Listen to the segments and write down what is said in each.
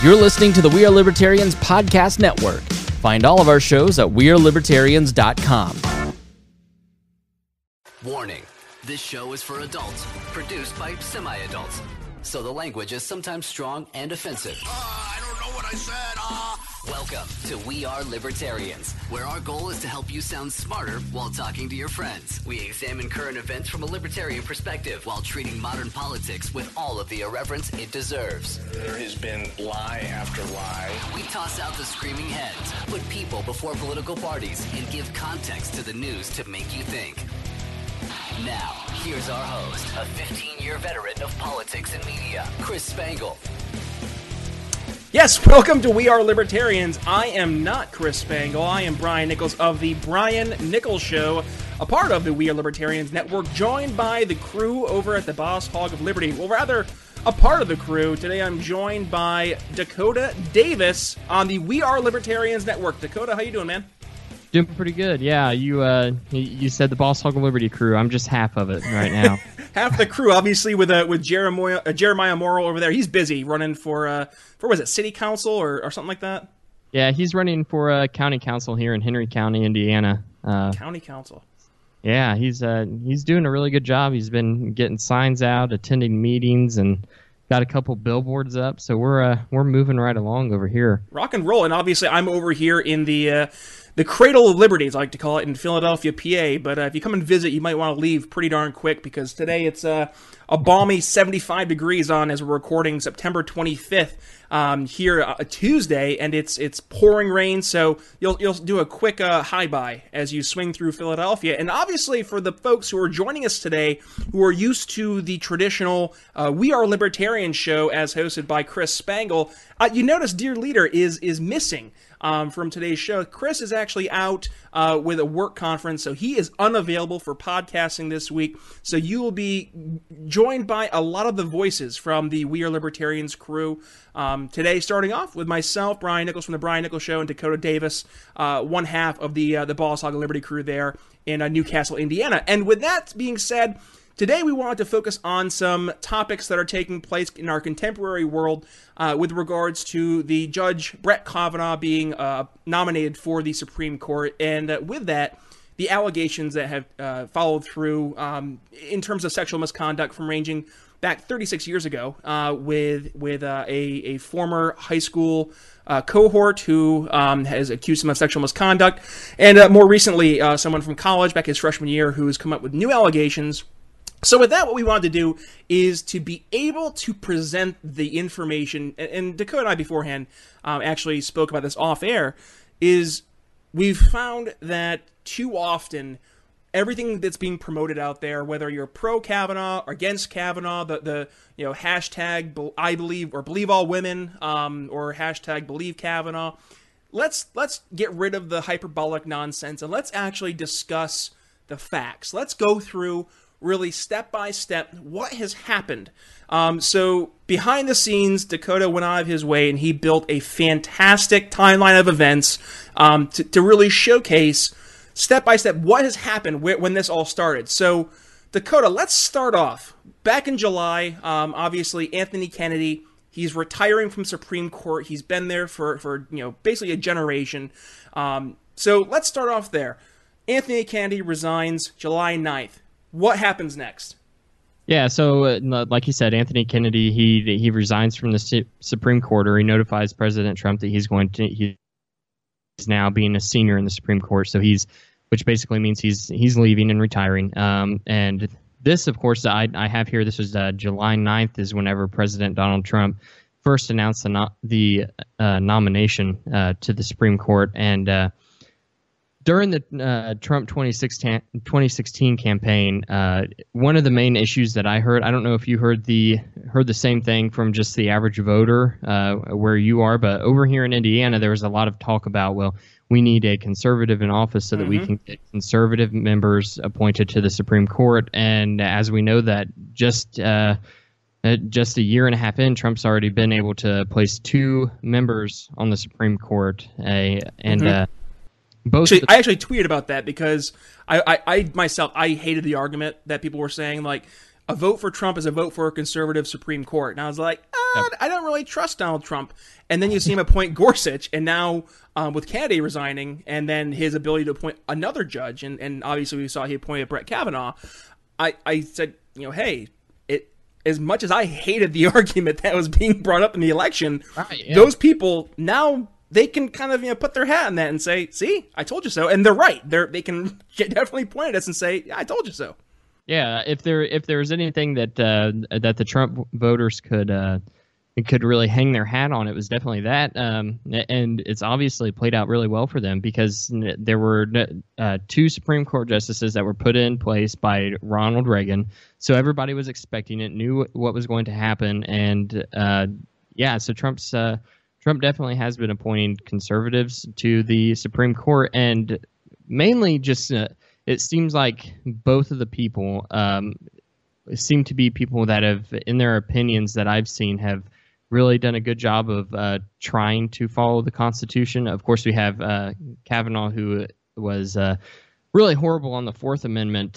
You're listening to the We Are Libertarians Podcast Network. Find all of our shows at wearelibertarians.com. Warning, this show is for adults, produced by semi-adults. So the language is sometimes strong and offensive. I don't know what I said. Welcome to We Are Libertarians, where our goal is to help you sound smarter while talking to your friends. We examine current events from a libertarian perspective while treating modern politics with all of the irreverence it deserves. There has been lie after lie. We toss out the screaming heads, put people before political parties, and give context to the news to make you think. Now, here's our host, a 15-year veteran of politics and media, Chris Spangle. Yes, welcome to We Are Libertarians. I am not Chris Spangle. I am Brian Nichols of The Brian Nichols Show, a part of the We Are Libertarians Network, joined by the crew over at the Boss Hog of Liberty. Well, rather, a part of the crew. Today I'm joined by Dakota Davis on the We Are Libertarians Network. Dakota, how you doing, man? Doing pretty good. Yeah, you said the Boss Hog of Liberty crew. I'm just half of it right now. Half the crew, obviously, with Jeremiah Morrill over there. He's busy running for was it, city council or something like that? Yeah, he's running for county council here in Henry County, Indiana. County council. Yeah, he's doing a really good job. He's been getting signs out, attending meetings, and got a couple billboards up. So we're moving right along over here. Rock and roll. And obviously, I'm over here in the Cradle of Liberty, as I like to call it, in Philadelphia, PA. But if you come and visit, you might want to leave pretty darn quick, because today it's a balmy 75 degrees on as we're recording September 25th here Tuesday, and it's pouring rain. So you'll do a quick hi-bye as you swing through Philadelphia. And obviously, for the folks who are joining us today, who are used to the traditional We Are Libertarian show as hosted by Chris Spangle, you notice Dear Leader is missing from today's show. Chris is actually out with a work conference, so he is unavailable for podcasting this week. So you will be joined by a lot of the voices from the We Are Libertarians crew today, starting off with myself, Brian Nichols from The Brian Nichols Show, and Dakota Davis, one half of the Boss Hog of Liberty crew there in Newcastle, Indiana. And with that being said, today we wanted to focus on some topics that are taking place in our contemporary world with regards to the Judge Brett Kavanaugh being nominated for the Supreme Court, and with that, the allegations that have followed through in terms of sexual misconduct from ranging back 36 years ago with a former high school cohort who has accused him of sexual misconduct, and more recently someone from college back his freshman year who has come up with new allegations. So with that, what we wanted to do is to be able to present the information, and Dakota and I beforehand actually spoke about this off air, is we've found that too often everything that's being promoted out there, whether you're pro Kavanaugh or against Kavanaugh, the hashtag I believe or believe all women, or hashtag believe Kavanaugh, let's get rid of the hyperbolic nonsense and let's actually discuss the facts. Let's go through really step by step what has happened. So behind the scenes, Dakota went out of his way and he built a fantastic timeline of events to really showcase step by step what has happened when this all started. So Dakota, let's start off. Back in July, obviously Anthony Kennedy, he's retiring from Supreme Court. He's been there for basically a generation. So let's start off there. Anthony Kennedy resigns July 9th. What happens next? Yeah, so like you said, Anthony Kennedy, he resigns from the Supreme Court, or he notifies President Trump that he's now being a senior in the Supreme Court. So which basically means he's leaving and retiring. And this, of course, I have here. This was July 9th is whenever President Donald Trump first announced the nomination to the Supreme Court. And during the Trump 2016 campaign, one of the main issues that I heard, I don't know if you heard the same thing from just the average voter where you are, but over here in Indiana, there was a lot of talk about, well, we need a conservative in office so that we can get conservative members appointed to the Supreme Court. And as we know that just a year and a half in, Trump's already been able to place 2 members on the Supreme Court, I actually tweeted about that because I myself hated the argument that people were saying, like, a vote for Trump is a vote for a conservative Supreme Court. And I was like, I don't really trust Donald Trump. And then you see him appoint Gorsuch, and now with Kennedy resigning, and then his ability to appoint another judge, and obviously we saw he appointed Brett Kavanaugh. I said, hey, as much as I hated the argument that was being brought up in the election, those people now they can kind of put their hat in that and say, "See, I told you so," and they're right. They can definitely point at us and say, "I told you so." Yeah, if there was anything that the Trump voters could really hang their hat on, it was definitely that. And it's obviously played out really well for them because there were 2 Supreme Court justices that were put in place by Ronald Reagan. So everybody was expecting it, knew what was going to happen. And so Trump definitely has been appointing conservatives to the Supreme Court, and mainly just it seems like both of the people seem to be people that have, in their opinions that I've seen, have really done a good job of trying to follow the Constitution. Of course, we have Kavanaugh, who was really horrible on the Fourth Amendment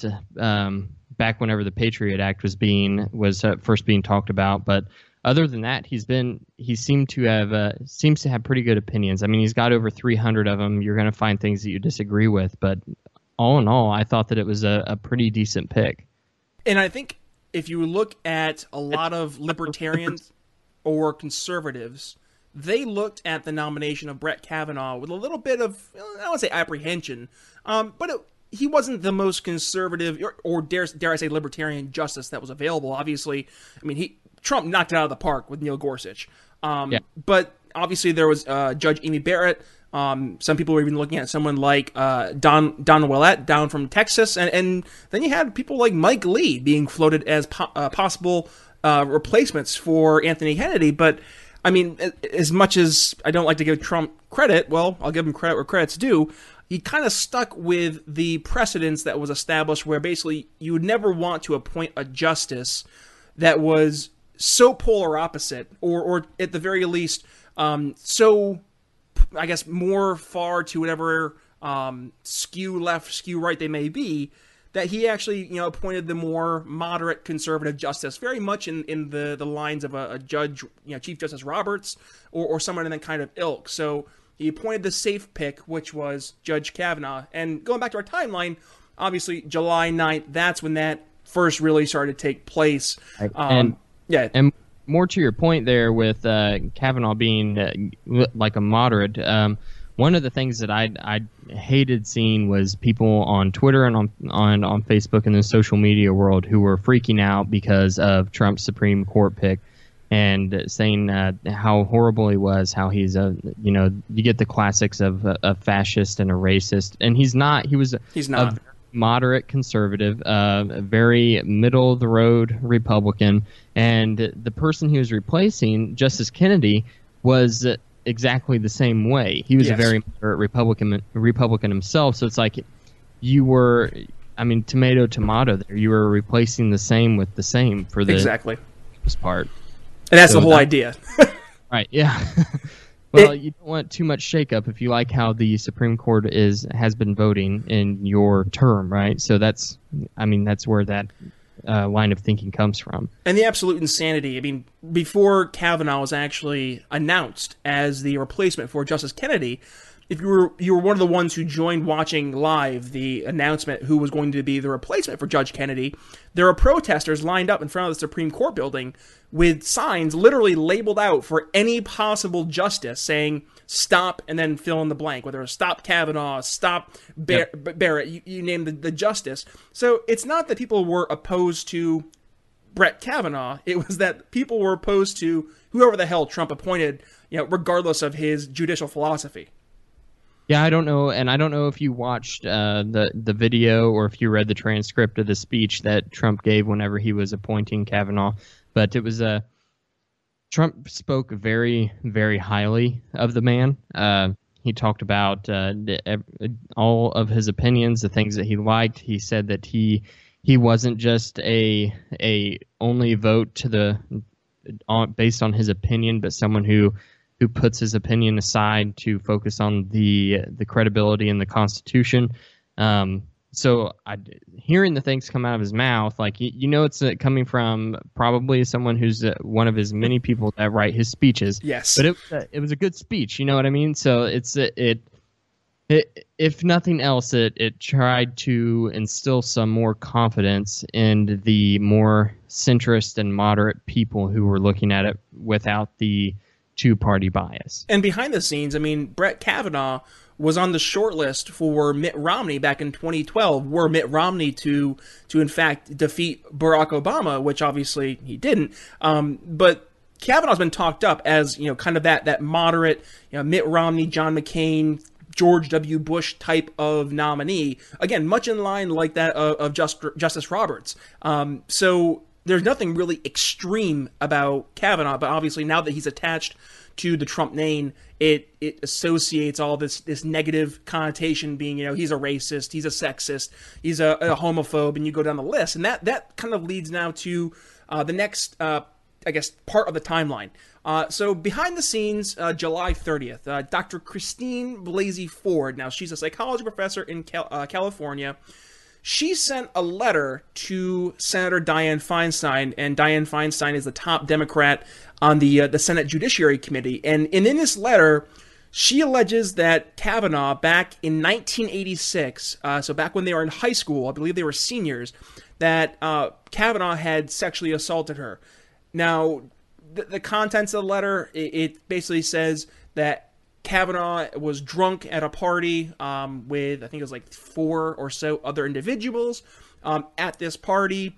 back whenever the Patriot Act was first being talked about. But other than that, he seems to have pretty good opinions. I mean, he's got over 300 of them. You're going to find things that you disagree with, but all in all, I thought that it was a pretty decent pick. And I think if you look at a lot of libertarians or conservatives, they looked at the nomination of Brett Kavanaugh with a little bit of, I don't want to say apprehension, but he wasn't the most conservative or dare I say libertarian justice that was available. Obviously, I mean, Trump knocked it out of the park with Neil Gorsuch. But obviously there was Judge Amy Barrett. Some people were even looking at someone like Don Willett down from Texas. And then you had people like Mike Lee being floated as possible replacements for Anthony Kennedy. But, I mean, as much as I don't like to give Trump credit, well, I'll give him credit where credit's due. He kind of stuck with the precedence that was established where basically you would never want to appoint a justice that was so polar opposite or at the very least so, I guess, more far to whatever skew left, skew right they may be, that he actually, appointed the more moderate conservative justice, very much in the lines of a judge, Chief Justice Roberts or someone in that kind of ilk. So he appointed the safe pick, which was Judge Kavanaugh. And going back to our timeline, obviously July 9th, that's when that first really started to take place. And more to your point there with Kavanaugh being like a moderate, one of the things that I hated seeing was people on Twitter and on Facebook and the social media world who were freaking out because of Trump's Supreme Court pick and saying how horrible he was, how he's you get the classics of a fascist and a racist, and he's not. He's not. A moderate conservative, a very middle of the road Republican, and the person he was replacing, Justice Kennedy, was exactly the same way. He was a very moderate Republican himself. So it's like you were, tomato there. You were replacing the same with the same for the most part. And that's the whole idea. Right? Yeah. Well, you don't want too much shakeup if you like how the Supreme Court has been voting in your term, right? So that's where that line of thinking comes from. And the absolute insanity. Before Kavanaugh was actually announced as the replacement for Justice Kennedy, if you were one of the ones who joined watching live the announcement who was going to be the replacement for Judge Kennedy, there were protesters lined up in front of the Supreme Court building with signs literally labeled out for any possible justice saying stop and then fill in the blank, whether it was stop Kavanaugh, stop Barrett, you name the justice. So it's not that people were opposed to Brett Kavanaugh, it was that people were opposed to whoever the hell Trump appointed, regardless of his judicial philosophy. Yeah, I don't know, and I don't know if you watched the video or if you read the transcript of the speech that Trump gave whenever he was appointing Kavanaugh, but it was Trump spoke very, very highly of the man. He talked about all of his opinions, the things that he liked. He said that he wasn't just a only vote based on his opinion, but someone who puts his opinion aside to focus on the credibility in the Constitution. so hearing the things come out of his mouth, like you know, it's coming from probably someone who's one of his many people that write his speeches. Yes, but it was a good speech. You know what I mean? So it if nothing else, it tried to instill some more confidence in the more centrist and moderate people who were looking at it without the two-party bias. And behind the scenes, I mean, Brett Kavanaugh was on the short list for Mitt Romney back in 2012, were Mitt Romney to in fact defeat Barack Obama, which obviously he didn't. But Kavanaugh's been talked up as, you know, kind of that moderate, you know, Mitt Romney, John McCain, George W. Bush type of nominee. Again, much in line like that of Justice Roberts. So there's nothing really extreme about Kavanaugh, but obviously now that he's attached to the Trump name, it associates all this negative connotation, being, you know, he's a racist, he's a sexist, he's a homophobe, and you go down the list. And that kind of leads now to the next, I guess, part of the timeline. So behind the scenes, July 30th, Dr. Christine Blasey Ford, now she's a psychology professor in California, she sent a letter to Senator Dianne Feinstein, and Dianne Feinstein is the top Democrat on the Senate Judiciary Committee. And in this letter, she alleges that Kavanaugh, back in 1986, so back when they were in high school, I believe they were seniors, that Kavanaugh had sexually assaulted her. Now, the contents of the letter, it basically says that Kavanaugh was drunk at a party with, I think it was like 4 or so other individuals. At this party,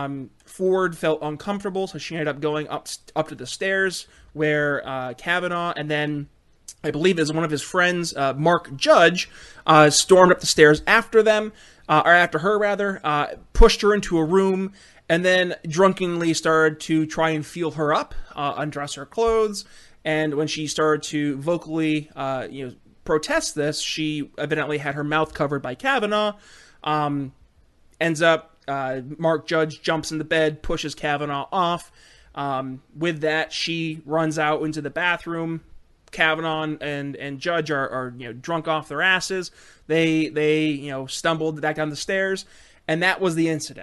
Ford felt uncomfortable, so she ended up going up to the stairs where Kavanaugh, and then I believe it was one of his friends, Mark Judge, stormed up the stairs after them, or after her rather, pushed her into a room, and then drunkenly started to try and feel her up, undress her clothes. And when she started to vocally, protest this, she evidently had her mouth covered by Kavanaugh. Ends up, Mark Judge jumps in the bed, pushes Kavanaugh off. With that, she runs out into the bathroom. Kavanaugh and Judge are drunk off their asses. They stumbled back down the stairs, and that was the incident.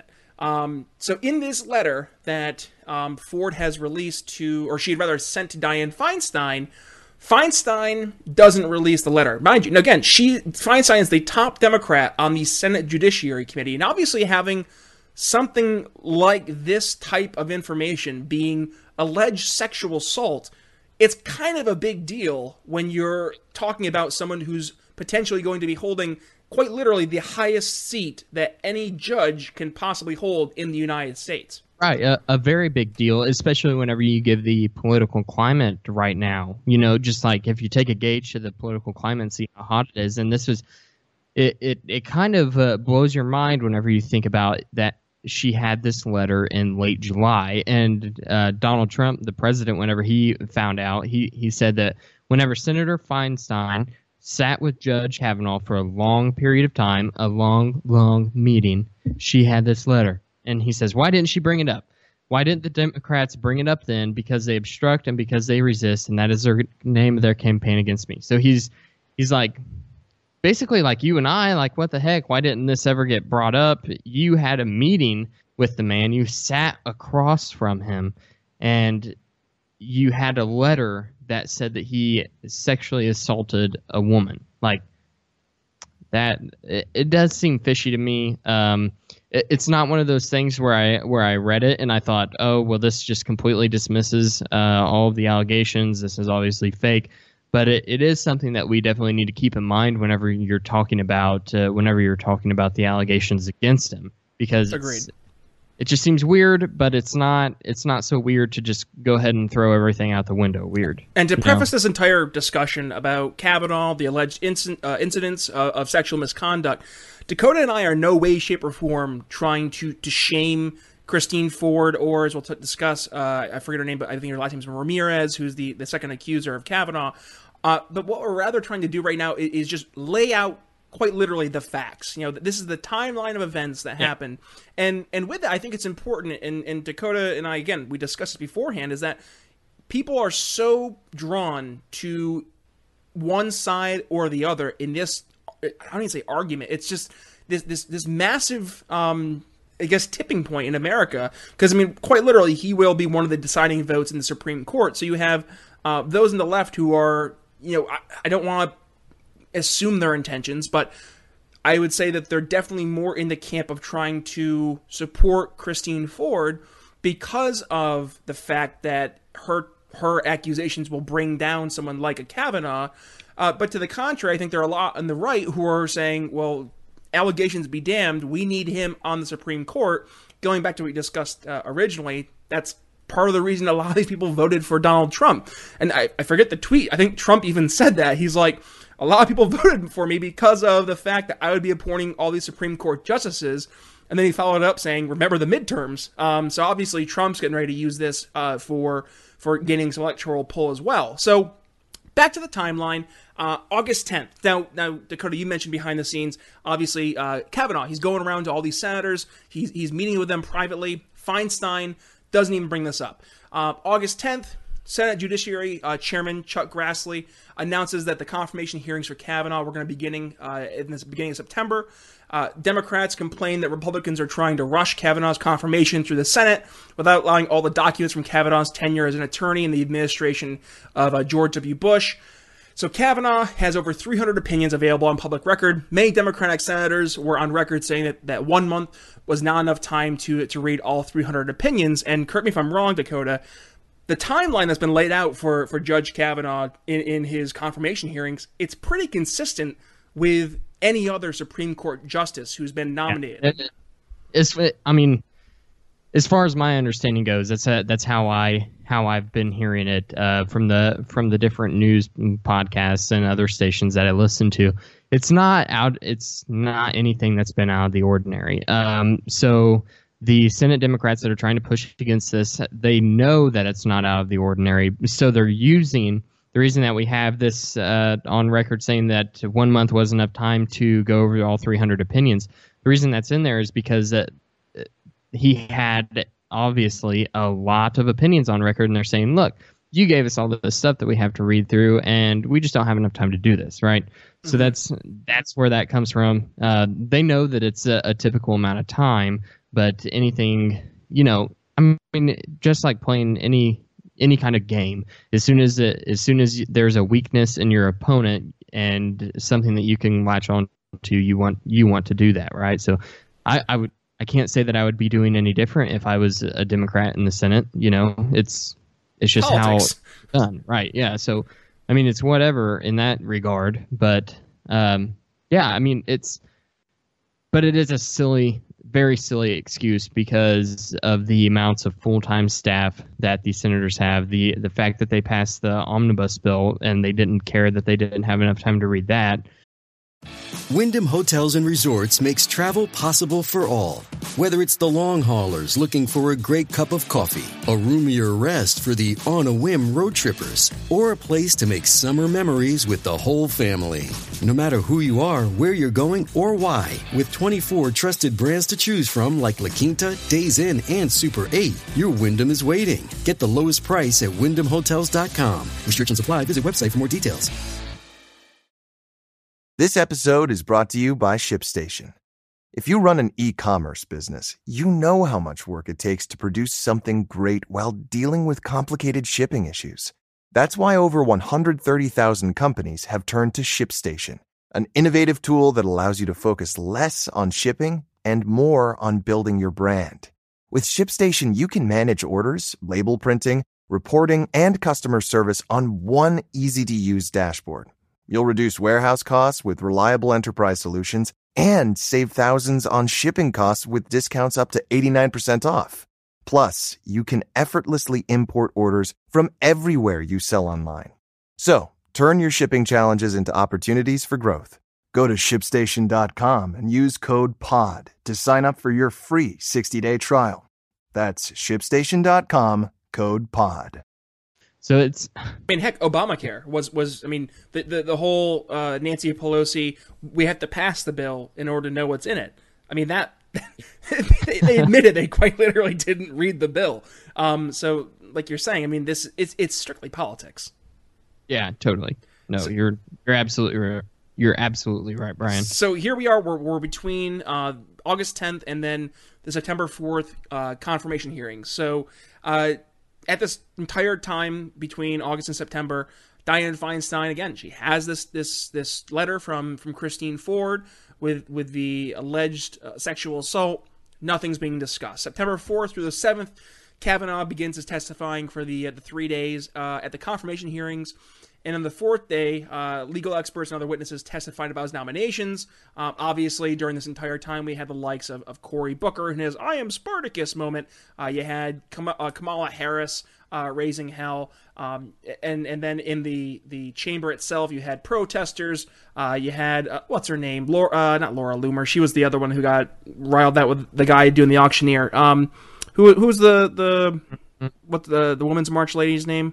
So in this letter that Ford has released to, or she'd rather sent to Dianne Feinstein, Feinstein doesn't release the letter. Mind you, again, Feinstein is the top Democrat on the Senate Judiciary Committee, and obviously having something like this type of information, being alleged sexual assault, it's kind of a big deal when you're talking about someone who's potentially going to be holding quite literally the highest seat that any judge can possibly hold in the United States. Right, a very big deal, especially whenever you give the political climate right now. You know, just like if you take a gauge to the political climate and see how hot it is, and this was, it kind of blows your mind whenever you think about that she had this letter in late July, and Donald Trump, the president, whenever he found out, he said that whenever Senator Feinstein sat with Judge Kavanaugh for a long period of time, a long meeting, she had this letter. And he says, why didn't she bring it up? Why didn't the Democrats bring it up then? Because they obstruct and because they resist, and that is the name of their campaign against me. So he's like, basically like you and I, like, what the heck? Why didn't this ever get brought up? You had a meeting with the man. You sat across from him, and you had a letter that said that he sexually assaulted a woman. Like, that, it does seem fishy to me. It's not one of those things where I read it and I thought, oh, well, this just completely dismisses all of the allegations. This is obviously fake. But it is something that we definitely need to keep in mind whenever you're talking about the allegations against him, because Agreed. It just seems weird, but it's not so weird to just go ahead and throw everything out the window. Weird. And to preface this entire discussion about Kavanaugh, the alleged incidents of sexual misconduct, Dakota and I are no way, shape, or form trying to shame Christine Ford, or as we'll discuss, I forget her name, but I think her last name is Ramirez, who's the second accuser of Kavanaugh. But what we're rather trying to do right now is just lay out quite literally the facts. You know, this is the timeline of events that happened. And with that, I think it's important, and Dakota and I, again, we discussed this beforehand, is that people are so drawn to one side or the other in this, I don't even say argument, it's just this massive I guess tipping point in America, because I mean, quite literally, he will be one of the deciding votes in the Supreme Court. So you have those in the left who are, I don't want to assume their intentions, but I would say that they're definitely more in the camp of trying to support Christine Ford because of the fact that her accusations will bring down someone like a Kavanaugh. But to the contrary, I think there are a lot on the right who are saying, well, allegations be damned, we need him on the Supreme Court. Going back to what we discussed originally, that's part of the reason a lot of these people voted for Donald Trump. And I forget the tweet. I think Trump even said that. He's like, a lot of people voted for me because of the fact that I would be appointing all these Supreme Court justices. And then he followed up saying, remember the midterms. So obviously Trump's getting ready to use this for gaining some electoral pull as well. So back to the timeline. August 10th. Now, Dakota, you mentioned behind the scenes, obviously, Kavanaugh, he's going around to all these senators. He's meeting with them privately. Feinstein doesn't even bring this up. August 10th, Senate Judiciary Chairman Chuck Grassley announces that the confirmation hearings for Kavanaugh were going to begin in the beginning of September. Democrats complain that Republicans are trying to rush Kavanaugh's confirmation through the Senate without allowing all the documents from Kavanaugh's tenure as an attorney in the administration of George W. Bush. So Kavanaugh has over 300 opinions available on public record. Many Democratic senators were on record saying that 1 month was not enough time to read all 300 opinions. And correct me if I'm wrong, Dakota, the timeline that's been laid out for Judge Kavanaugh in his confirmation hearings, it's pretty consistent with any other Supreme Court justice who's been nominated. As far as my understanding goes, that's how I've been hearing it from the different news podcasts and other stations that I listen to. It's not anything that's been out of the ordinary. So the Senate Democrats that are trying to push against this, they know that it's not out of the ordinary. So they're using the reason that we have this on record saying that 1 month was enough time to go over all 300 opinions. The reason that's in there is because he had obviously a lot of opinions on record, and they're saying, look, you gave us all this stuff that we have to read through, and we just don't have enough time to do this, right? Mm-hmm. So that's where that comes from. They know that it's a typical amount of time, but anything, just like playing any kind of game, as soon as there's a weakness in your opponent and something that you can latch on to, you want to do that, right? So I can't say that I would be doing any different if I was a Democrat in the Senate. It's just politics. How it's done, right? Yeah. So, it's whatever in that regard, but it is a very silly excuse because of the amounts of full-time staff that these senators have, the fact that they passed the omnibus bill and they didn't care that they didn't have enough time to read that. Wyndham Hotels and Resorts makes travel possible for all. Whether it's the long haulers looking for a great cup of coffee, a roomier rest for the on-a-whim road trippers, or a place to make summer memories with the whole family. No matter who you are, where you're going, or why, with 24 trusted brands to choose from like La Quinta, Days Inn, and Super 8, your Wyndham is waiting. Get the lowest price at WyndhamHotels.com. Restrictions apply. Visit website for more details. This episode is brought to you by ShipStation. If you run an e-commerce business, you know how much work it takes to produce something great while dealing with complicated shipping issues. That's why over 130,000 companies have turned to ShipStation, an innovative tool that allows you to focus less on shipping and more on building your brand. With ShipStation, you can manage orders, label printing, reporting, and customer service on one easy-to-use dashboard. You'll reduce warehouse costs with reliable enterprise solutions and save thousands on shipping costs with discounts up to 89% off. Plus, you can effortlessly import orders from everywhere you sell online. So, turn your shipping challenges into opportunities for growth. Go to ShipStation.com and use code POD to sign up for your free 60-day trial. That's ShipStation.com, code POD. So it's, heck, Obamacare was the whole Nancy Pelosi, we have to pass the bill in order to know what's in it. That they admitted they quite literally didn't read the bill. So like you're saying, it's strictly politics. Yeah, totally. No, you're absolutely You're absolutely right, Brian. So here we are. We're between August 10th and then the September 4th confirmation hearing. So at this entire time between August and September, Dianne Feinstein, again, she has this letter from Christine Ford with the alleged sexual assault. Nothing's being discussed. September 4th through the 7th, Kavanaugh begins his testifying for the 3 days at the confirmation hearings. And on the 4th day, legal experts and other witnesses testified about his nominations. Obviously, during this entire time, we had the likes of Cory Booker in his "I am Spartacus" moment. You had Kamala Harris raising hell. And then in the chamber itself, you had protesters. You had, what's her name? Not Laura Loomer. She was the other one who got riled out with the guy doing the auctioneer. Who's the Women's March lady's name?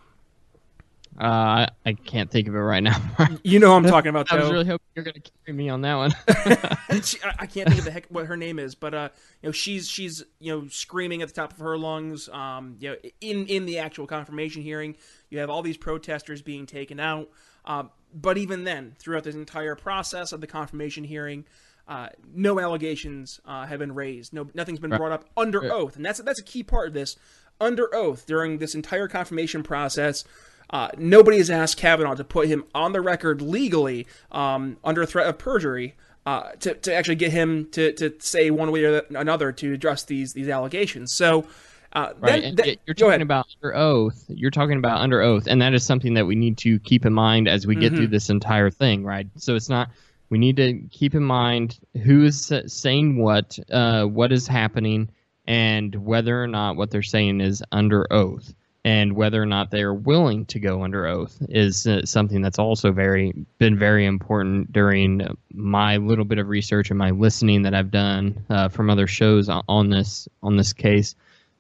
I can't think of it right now. You know who I'm talking about, though. I was really hoping you're going to carry me on that one. I can't think of what her name is, but she's screaming at the top of her lungs. In the actual confirmation hearing, you have all these protesters being taken out. But even then, throughout this entire process of the confirmation hearing, no allegations have been raised. Nothing's been brought up under oath, and that's a key part of this. Under oath during this entire confirmation process. Nobody has asked Kavanaugh to put him on the record legally under threat of perjury to actually get him to say one way or another to address these allegations. So, you're talking about under oath. You're talking about under oath, and that is something that we need to keep in mind as we get through this entire thing, right? So it's not. We need to keep in mind who is saying what is happening, and whether or not what they're saying is under oath. And whether or not they're willing to go under oath is something that's also been very important during my little bit of research and my listening that I've done from other shows on this case.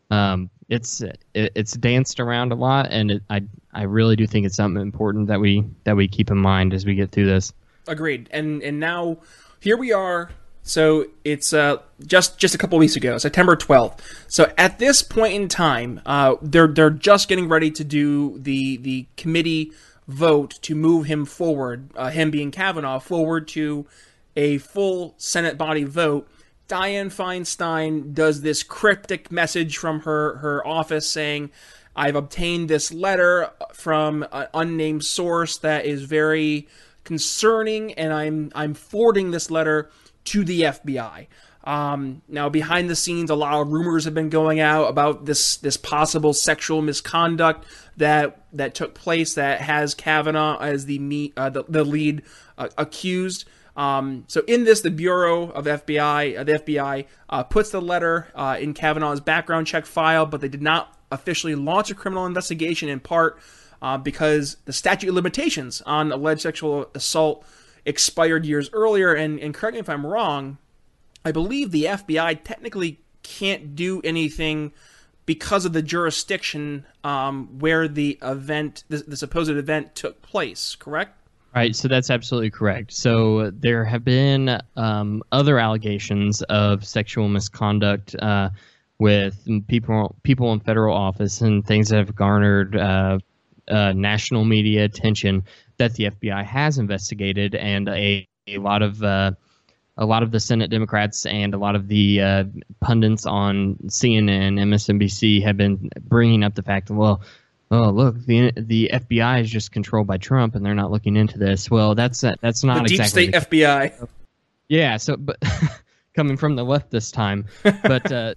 It's danced around a lot, and I really do think it's something important that we keep in mind as we get through this. Agreed. And now here we are. So it's just a couple weeks ago, September 12th. So at this point in time, they're just getting ready to do the committee vote to move him forward, him being Kavanaugh, forward to a full Senate body vote. Dianne Feinstein does this cryptic message from her office saying, "I've obtained this letter from an unnamed source that is very concerning, and I'm forwarding this letter to the FBI." Now, behind the scenes, a lot of rumors have been going out about this possible sexual misconduct that took place that has Kavanaugh as the lead accused. So in this, the Bureau of the FBI puts the letter in Kavanaugh's background check file, but they did not officially launch a criminal investigation, in part because the statute of limitations on alleged sexual assault expired years earlier, and correct me if I'm wrong, I believe the FBI technically can't do anything because of the jurisdiction where the event, the supposed event took place, correct? Right, so that's absolutely correct. So there have been other allegations of sexual misconduct with people in federal office and things that have garnered national media attention that the FBI has investigated, and a lot of the Senate Democrats and a lot of the pundits on CNN, MSNBC have been bringing up the fact that, well, oh look, the FBI is just controlled by Trump and they're not looking into this. Well, that's not the exactly deep state FBI. Yeah, so but coming from the left this time, but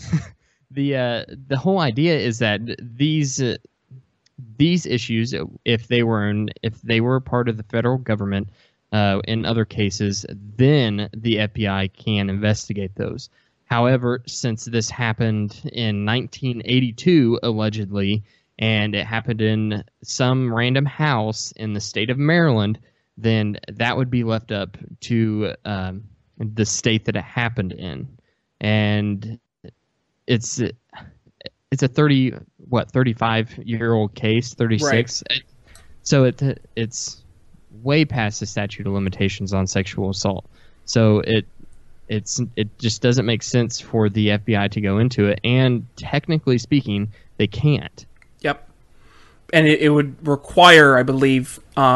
the whole idea is that these issues, if they were part of the federal government, in other cases, then the FBI can investigate those. However, since this happened in 1982, allegedly, and it happened in some random house in the state of Maryland, then that would be left up to the state that it happened in. And it's a 35-year-old case, 36. Right. So it's way past the statute of limitations on sexual assault. So it just doesn't make sense for the FBI to go into it, and technically speaking, they can't. Yep. and it would require, I believe,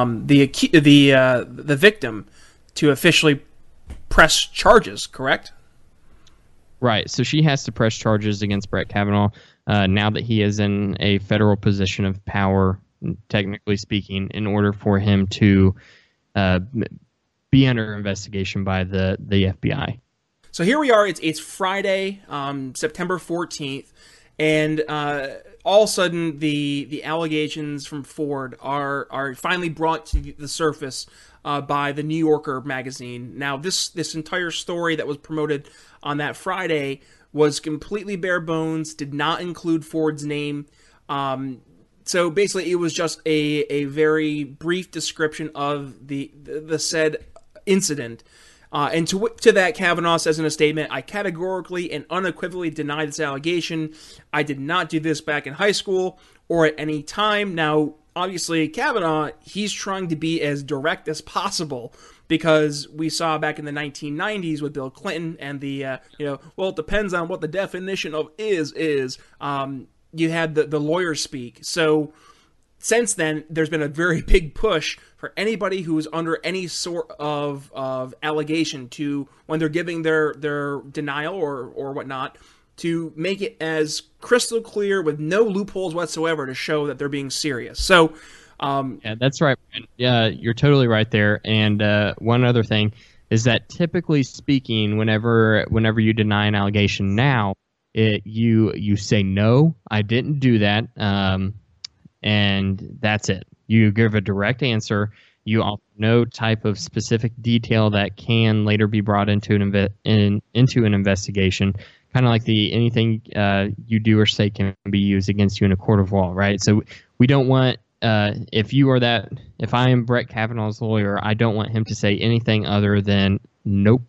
the victim to officially press charges. Correct? Right. So she has to press charges against Brett Kavanaugh now that he is in a federal position of power, technically speaking, in order for him to be under investigation by the FBI. So here we are. It's Friday, September 14th, and all of a sudden the allegations from Ford are finally brought to the surface by the New Yorker magazine. Now, this entire story that was promoted on that Friday was completely bare bones, did not include Ford's name. So basically, it was just a very brief description of the said incident. And to that, Kavanaugh says in a statement, "I categorically and unequivocally deny this allegation. I did not do this back in high school or at any time." Now, obviously, Kavanaugh, he's trying to be as direct as possible, because we saw back in the 1990s with Bill Clinton and the, well, it depends on what the definition of is. You had the lawyers speak. So since then, there's been a very big push for anybody who's under any sort of allegation to, when they're giving their denial or whatnot, to make it as crystal clear with no loopholes whatsoever to show that they're being serious. So, yeah, that's right. Yeah, you're totally right there. And one other thing is that, typically speaking, whenever you deny an allegation now, you say, no, I didn't do that, and that's it. You give a direct answer. You offer no type of specific detail that can later be brought into an investigation. Kind of like anything you do or say can be used against you in a court of law, right? So we don't want, if I am Brett Kavanaugh's lawyer, I don't want him to say anything other than nope.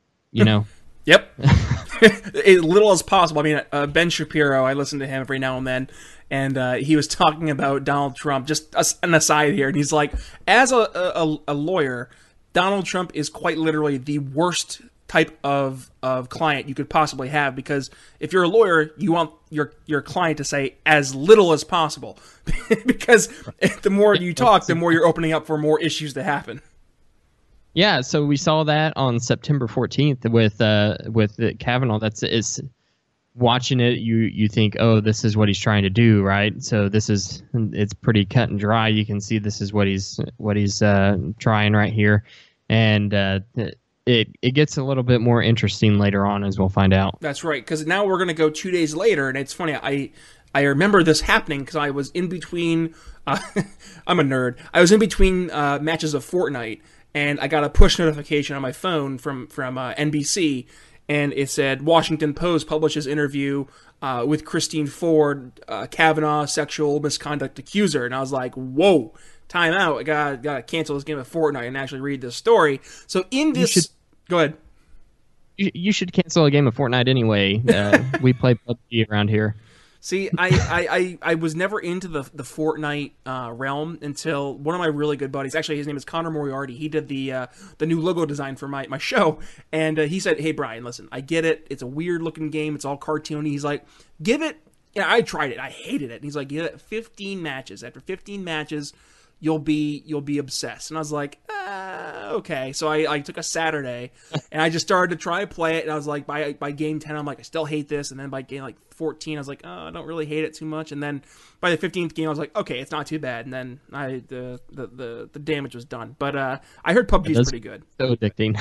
Yep. As little as possible. I mean, Ben Shapiro, I listen to him every now and then, and he was talking about Donald Trump, just an aside here, and he's like, as a lawyer, Donald Trump is quite literally the worst type of client you could possibly have, because if you're a lawyer, you want your client to say as little as possible, because the more you talk, the more you're opening up for more issues to happen. Yeah, so we saw that on September 14th with Kavanaugh. Is watching it, you think, oh, this is what he's trying to do, right? So it's pretty cut and dry. You can see this is what he's trying right here, and it gets a little bit more interesting later on, as we'll find out. That's right, because now we're going to go 2 days later, and it's funny. I remember this happening because I was in between. I'm a nerd. I was in between matches of Fortnite, and I got a push notification on my phone from NBC, and it said Washington Post publishes interview with Christine Ford, Kavanaugh sexual misconduct accuser, and I was like, whoa, time out! I gotta cancel this game of Fortnite and actually read this story. So in this, go ahead. You should cancel a game of Fortnite anyway. We play PUBG around here. See, I was never into the Fortnite realm until one of my really good buddies, actually his name is Connor Moriarty, he did the new logo design for my show, and he said, hey Brian, listen, I get it, it's a weird looking game, it's all cartoony, he's like, give it, I tried it, I hated it, and he's like, give it 15 matches, after 15 matches, you'll be obsessed. And I was like, okay. So I took a Saturday and I just started to try to play it. And I was like, by game 10, I'm like, I still hate this. And then by game 14, I was like, oh, I don't really hate it too much. And then by the 15th game, I was like, okay, it's not too bad. And then the damage was done. But I heard PUBG is pretty good. So addicting.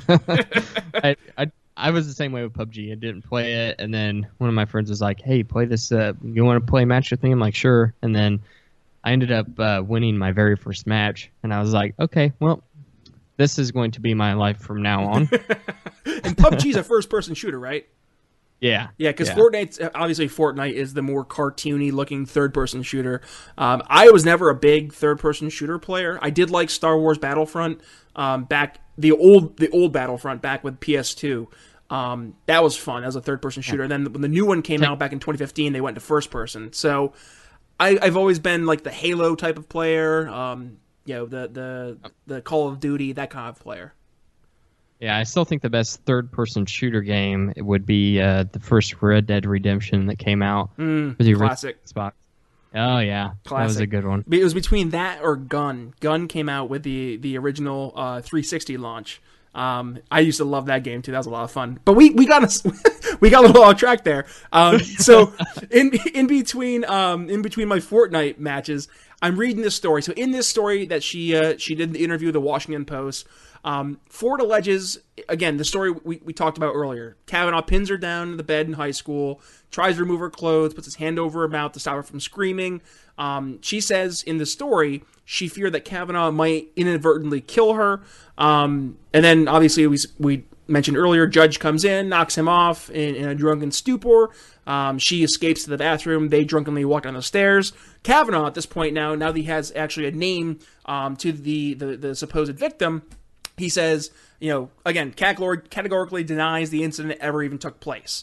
I was the same way with PUBG. I didn't play it. And then one of my friends was like, hey, play this. You want to play a match with me? I'm like, sure. And then I ended up winning my very first match, and I was like, okay, well, this is going to be my life from now on. And PUBG's a first-person shooter, right? Yeah. Yeah, because Fortnite is the more cartoony-looking third-person shooter. I was never a big third-person shooter player. I did like Star Wars Battlefront, back the old Battlefront back with PS2. That was fun as a third-person shooter. And then when the new one came out back in 2015, they went to first-person. So I've always been like the Halo type of player, the Call of Duty, that kind of player. Yeah, I still think the best third-person shooter game would be the first Red Dead Redemption that came out. Classic. Xbox. Oh yeah, Classic. That was a good one. It was between that or Gun. Gun came out with the original 360 launch. I used to love that game too. That was a lot of fun. But we got we got a little off track there. So in between my Fortnite matches, I'm reading this story. So in this story that she did the interview with the Washington Post, Ford alleges, again, the story we talked about earlier. Kavanaugh pins her down in the bed in high school, tries to remove her clothes, puts his hand over her mouth to stop her from screaming. She says in the story she feared that Kavanaugh might inadvertently kill her. And then obviously we mentioned earlier, Judge comes in, knocks him off in a drunken stupor. She escapes to the bathroom. They drunkenly walk down the stairs. Kavanaugh, at this point now that he has actually a name to the supposed victim, he says, again, categorically denies the incident ever even took place.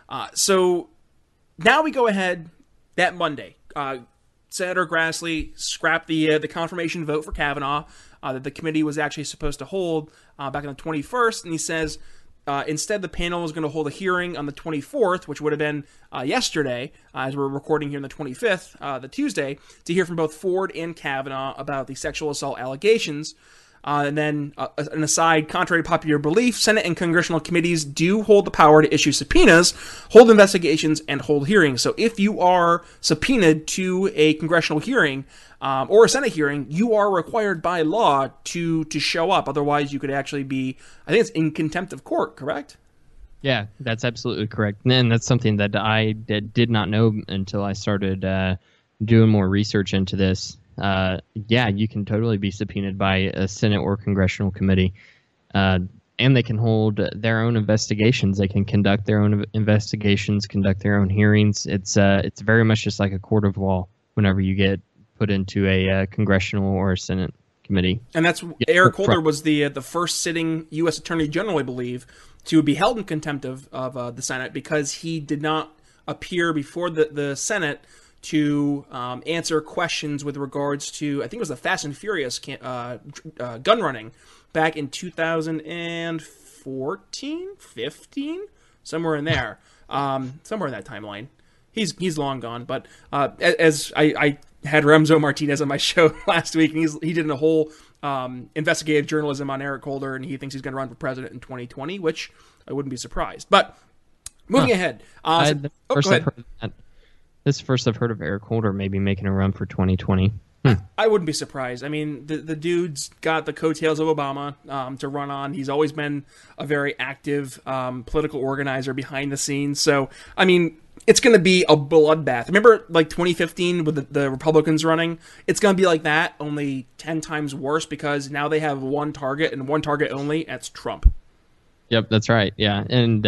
So now we go ahead that Monday. Senator Grassley scrapped the confirmation vote for Kavanaugh that the committee was actually supposed to hold back on the 21st, and he says instead the panel was going to hold a hearing on the 24th, which would have been yesterday, as we're recording here on the 25th, the Tuesday, to hear from both Ford and Kavanaugh about the sexual assault allegations. And then, an aside, contrary to popular belief, Senate and congressional committees do hold the power to issue subpoenas, hold investigations, and hold hearings. So if you are subpoenaed to a congressional hearing or a Senate hearing, you are required by law to show up. Otherwise, you could actually be, I think it's in contempt of court, correct? Yeah, that's absolutely correct. And that's something that I did not know until I started doing more research into this. Yeah, you can totally be subpoenaed by a Senate or congressional committee, and they can hold their own investigations. They can conduct their own investigations, conduct their own hearings. It's very much just like a court of law whenever you get put into a congressional or a Senate committee. And that's Eric Holder was the first sitting U.S. Attorney General, I believe, to be held in contempt of the Senate because he did not appear before the Senate to answer questions with regards to, I think it was the Fast and Furious gun running back in 2014, 15, somewhere in there, somewhere in that timeline. He's long gone, but as I had Remzo Martinez on my show last week, and he did a whole investigative journalism on Eric Holder, and he thinks he's going to run for president in 2020, which I wouldn't be surprised. But moving ahead, go ahead. This is the first I've heard of Eric Holder maybe making a run for 2020. I wouldn't be surprised. I mean, the dude's got the coattails of Obama to run on. He's always been a very active political organizer behind the scenes. So, I mean, it's going to be a bloodbath. Remember, like 2015 with the Republicans running? It's going to be like that, only 10 times worse because now they have one target and one target only. That's Trump. Yep, that's right. Yeah, and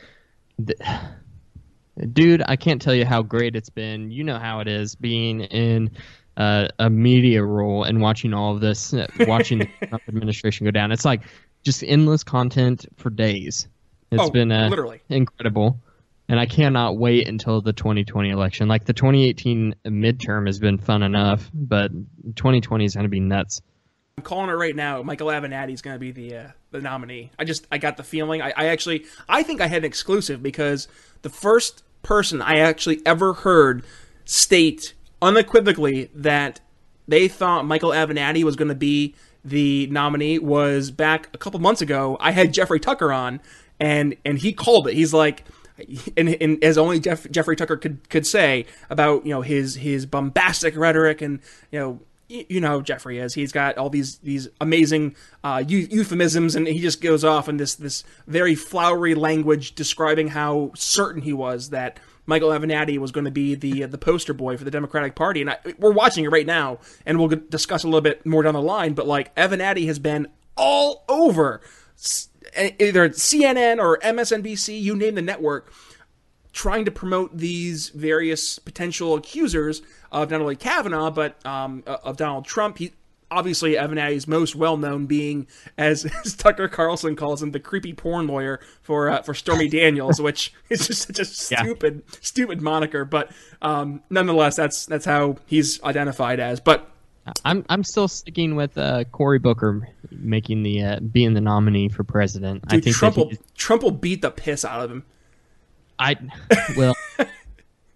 dude, I can't tell you how great it's been. You know how it is being in a media role and watching all of this, watching the Trump administration go down. It's like just endless content for days. It's been literally incredible. And I cannot wait until the 2020 election. Like the 2018 midterm has been fun enough, but 2020 is going to be nuts. I'm calling it right now. Michael Avenatti is going to be the nominee. I got the feeling. I think I had an exclusive because the first person I actually ever heard state unequivocally that they thought Michael Avenatti was going to be the nominee was back a couple months ago. I had Jeffrey Tucker on, and he called it. He's like, and as only Jeffrey Tucker could say about his bombastic rhetoric, and you know Jeffrey is. He's got all these amazing euphemisms, and he just goes off in this very flowery language describing how certain he was that Michael Avenatti was going to be the poster boy for the Democratic Party. And we're watching it right now, and we'll discuss a little bit more down the line. But like Avenatti has been all over either CNN or MSNBC, you name the network, trying to promote these various potential accusers of not only Kavanaugh, but of Donald Trump. Obviously, Avenatti is most well-known being, as Tucker Carlson calls him, the creepy porn lawyer for Stormy Daniels, which is just such a stupid moniker. But nonetheless, that's how he's identified as. But I'm still sticking with Cory Booker making being the nominee for president. Dude, I think Trump will beat the piss out of him.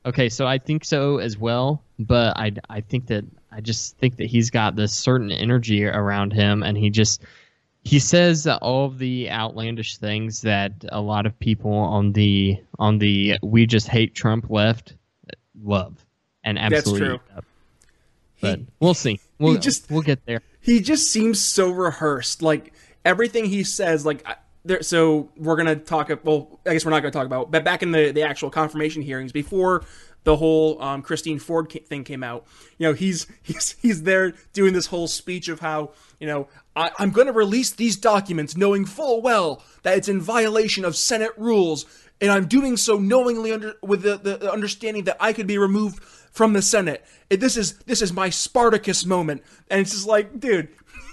Okay, so I think so as well, but I just think that he's got this certain energy around him, and he says all of the outlandish things that a lot of people on the we just hate Trump left love and absolutely. That's true. But we'll see. We'll get there. He just seems so rehearsed. Like everything he says, like. So we're going to talk, well, I guess we're not going to talk about, but back in the actual confirmation hearings, before the whole Christine Ford thing came out, he's there doing this whole speech of how, I'm going to release these documents knowing full well that it's in violation of Senate rules, and I'm doing so knowingly with the understanding that I could be removed from the Senate. This is my Spartacus moment. And it's just like, dude,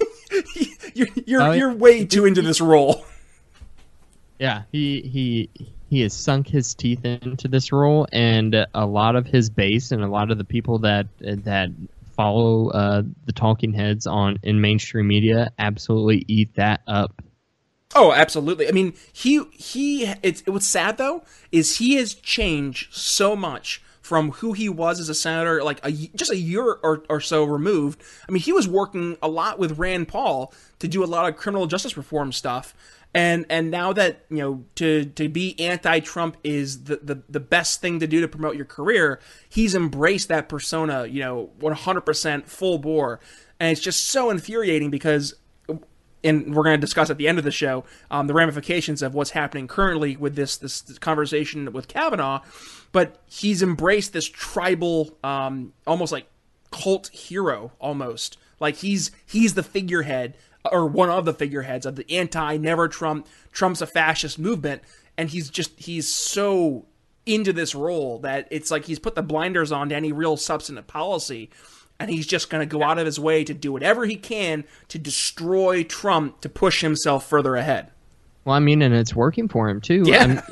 you're way too into this role. Yeah, he has sunk his teeth into this role, and a lot of his base and a lot of the people that follow the talking heads in mainstream media absolutely eat that up. Oh, absolutely. I mean, what's sad though is he has changed so much from who he was as a senator, like just a year or so removed. I mean, he was working a lot with Rand Paul to do a lot of criminal justice reform stuff. And now that, to be anti-Trump is the best thing to do to promote your career, he's embraced that persona, 100% full bore. And it's just so infuriating because, and we're going to discuss at the end of the show, the ramifications of what's happening currently with this conversation with Kavanaugh. But he's embraced this tribal, almost like cult hero, almost. Like he's the figurehead, or one of the figureheads of the anti-never Trump, Trump's a fascist movement. And he's so into this role that it's like he's put the blinders on to any real substantive policy. And he's just going to go out of his way to do whatever he can to destroy Trump to push himself further ahead. Well, I mean, and it's working for him too. Yeah.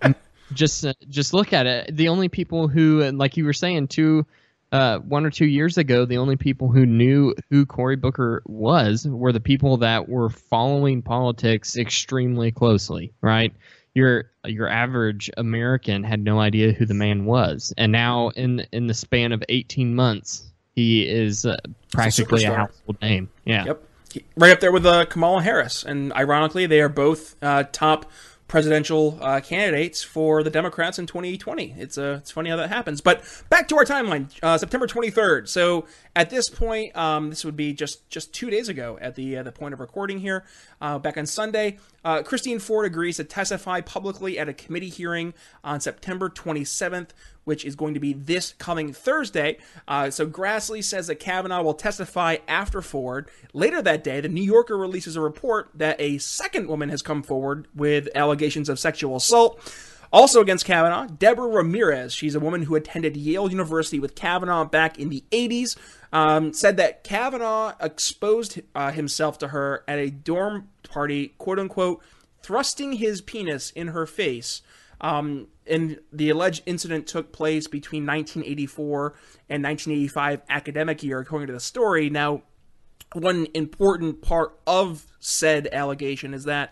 Just look at it. The only people who, like you were saying, 1 or 2 years ago, the only people who knew who Cory Booker was were the people that were following politics extremely closely, right? Your average American had no idea who the man was. And now in the span of 18 months, he is practically a household name. Yeah. Yep. Right up there with Kamala Harris. And ironically, they are both top presidential candidates for the Democrats in 2020. It's funny how that happens. But back to our timeline, September 23rd. So at this point, this would be just 2 days ago at the point of recording here. Back on Sunday, Christine Ford agrees to testify publicly at a committee hearing on September 27th, which is going to be this coming Thursday. So Grassley says that Kavanaugh will testify after Ford. Later that day, the New Yorker releases a report that a second woman has come forward with allegations of sexual assault. Also against Kavanaugh, Deborah Ramirez, she's a woman who attended Yale University with Kavanaugh back in the 80s, said that Kavanaugh exposed himself to her at a dorm party, quote-unquote, thrusting his penis in her face. And the alleged incident took place between 1984 and 1985 academic year, according to the story. Now, one important part of said allegation is that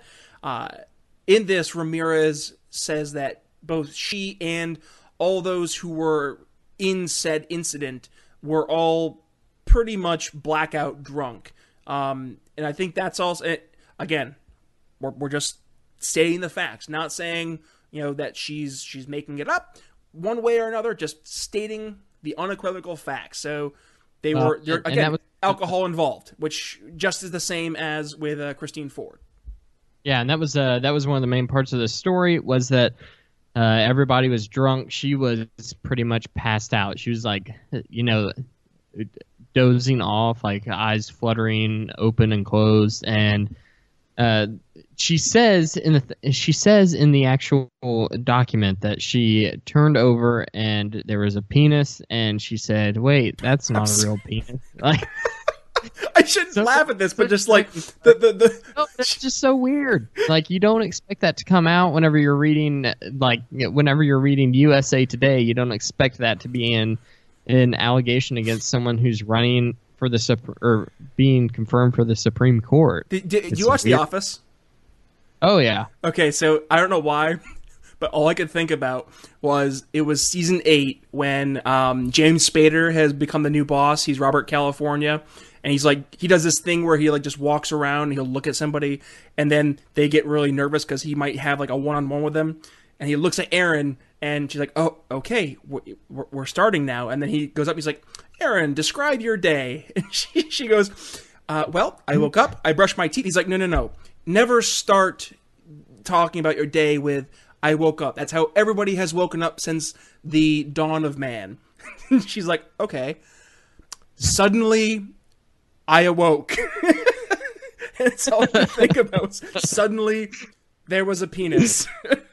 in this, Ramirez says that both she and all those who were in said incident were all pretty much blackout drunk. And I think that's also, again, we're just stating the facts, not saying that she's making it up one way or another, just stating the unequivocal facts. So there was alcohol involved, which just is the same as with Christine Ford. Yeah, and that was one of the main parts of the story, was that everybody was drunk. She was pretty much passed out. She was like, dozing off, like eyes fluttering open and closed, and she says in the actual document that she turned over and there was a penis, and she said, "Wait, that's not a real penis." Like, I shouldn't laugh at this, but just like the no, that's just so weird. Like, you don't expect that to come out whenever you're reading USA Today. You don't expect that to be an allegation against someone who's running for or being confirmed for the Supreme Court. Did you watch The Office? Oh yeah. Okay, so I don't know why, But all I could think about was it was season 8 when James Spader has become the new boss. He's Robert California. And he's like, he does this thing where he like just walks around and he'll look at somebody and then they get really nervous because he might have like a one-on-one with them. And he looks at Erin and she's like, oh, okay, we're starting now. And then he goes up, he's like, Erin, describe your day. And she goes, well, I woke up, I brushed my teeth. He's like, no. Never start talking about your day with, I woke up. That's how everybody has woken up since the dawn of man. She's like, okay. Suddenly, I awoke. And it's all I can think about. Suddenly, there was a penis.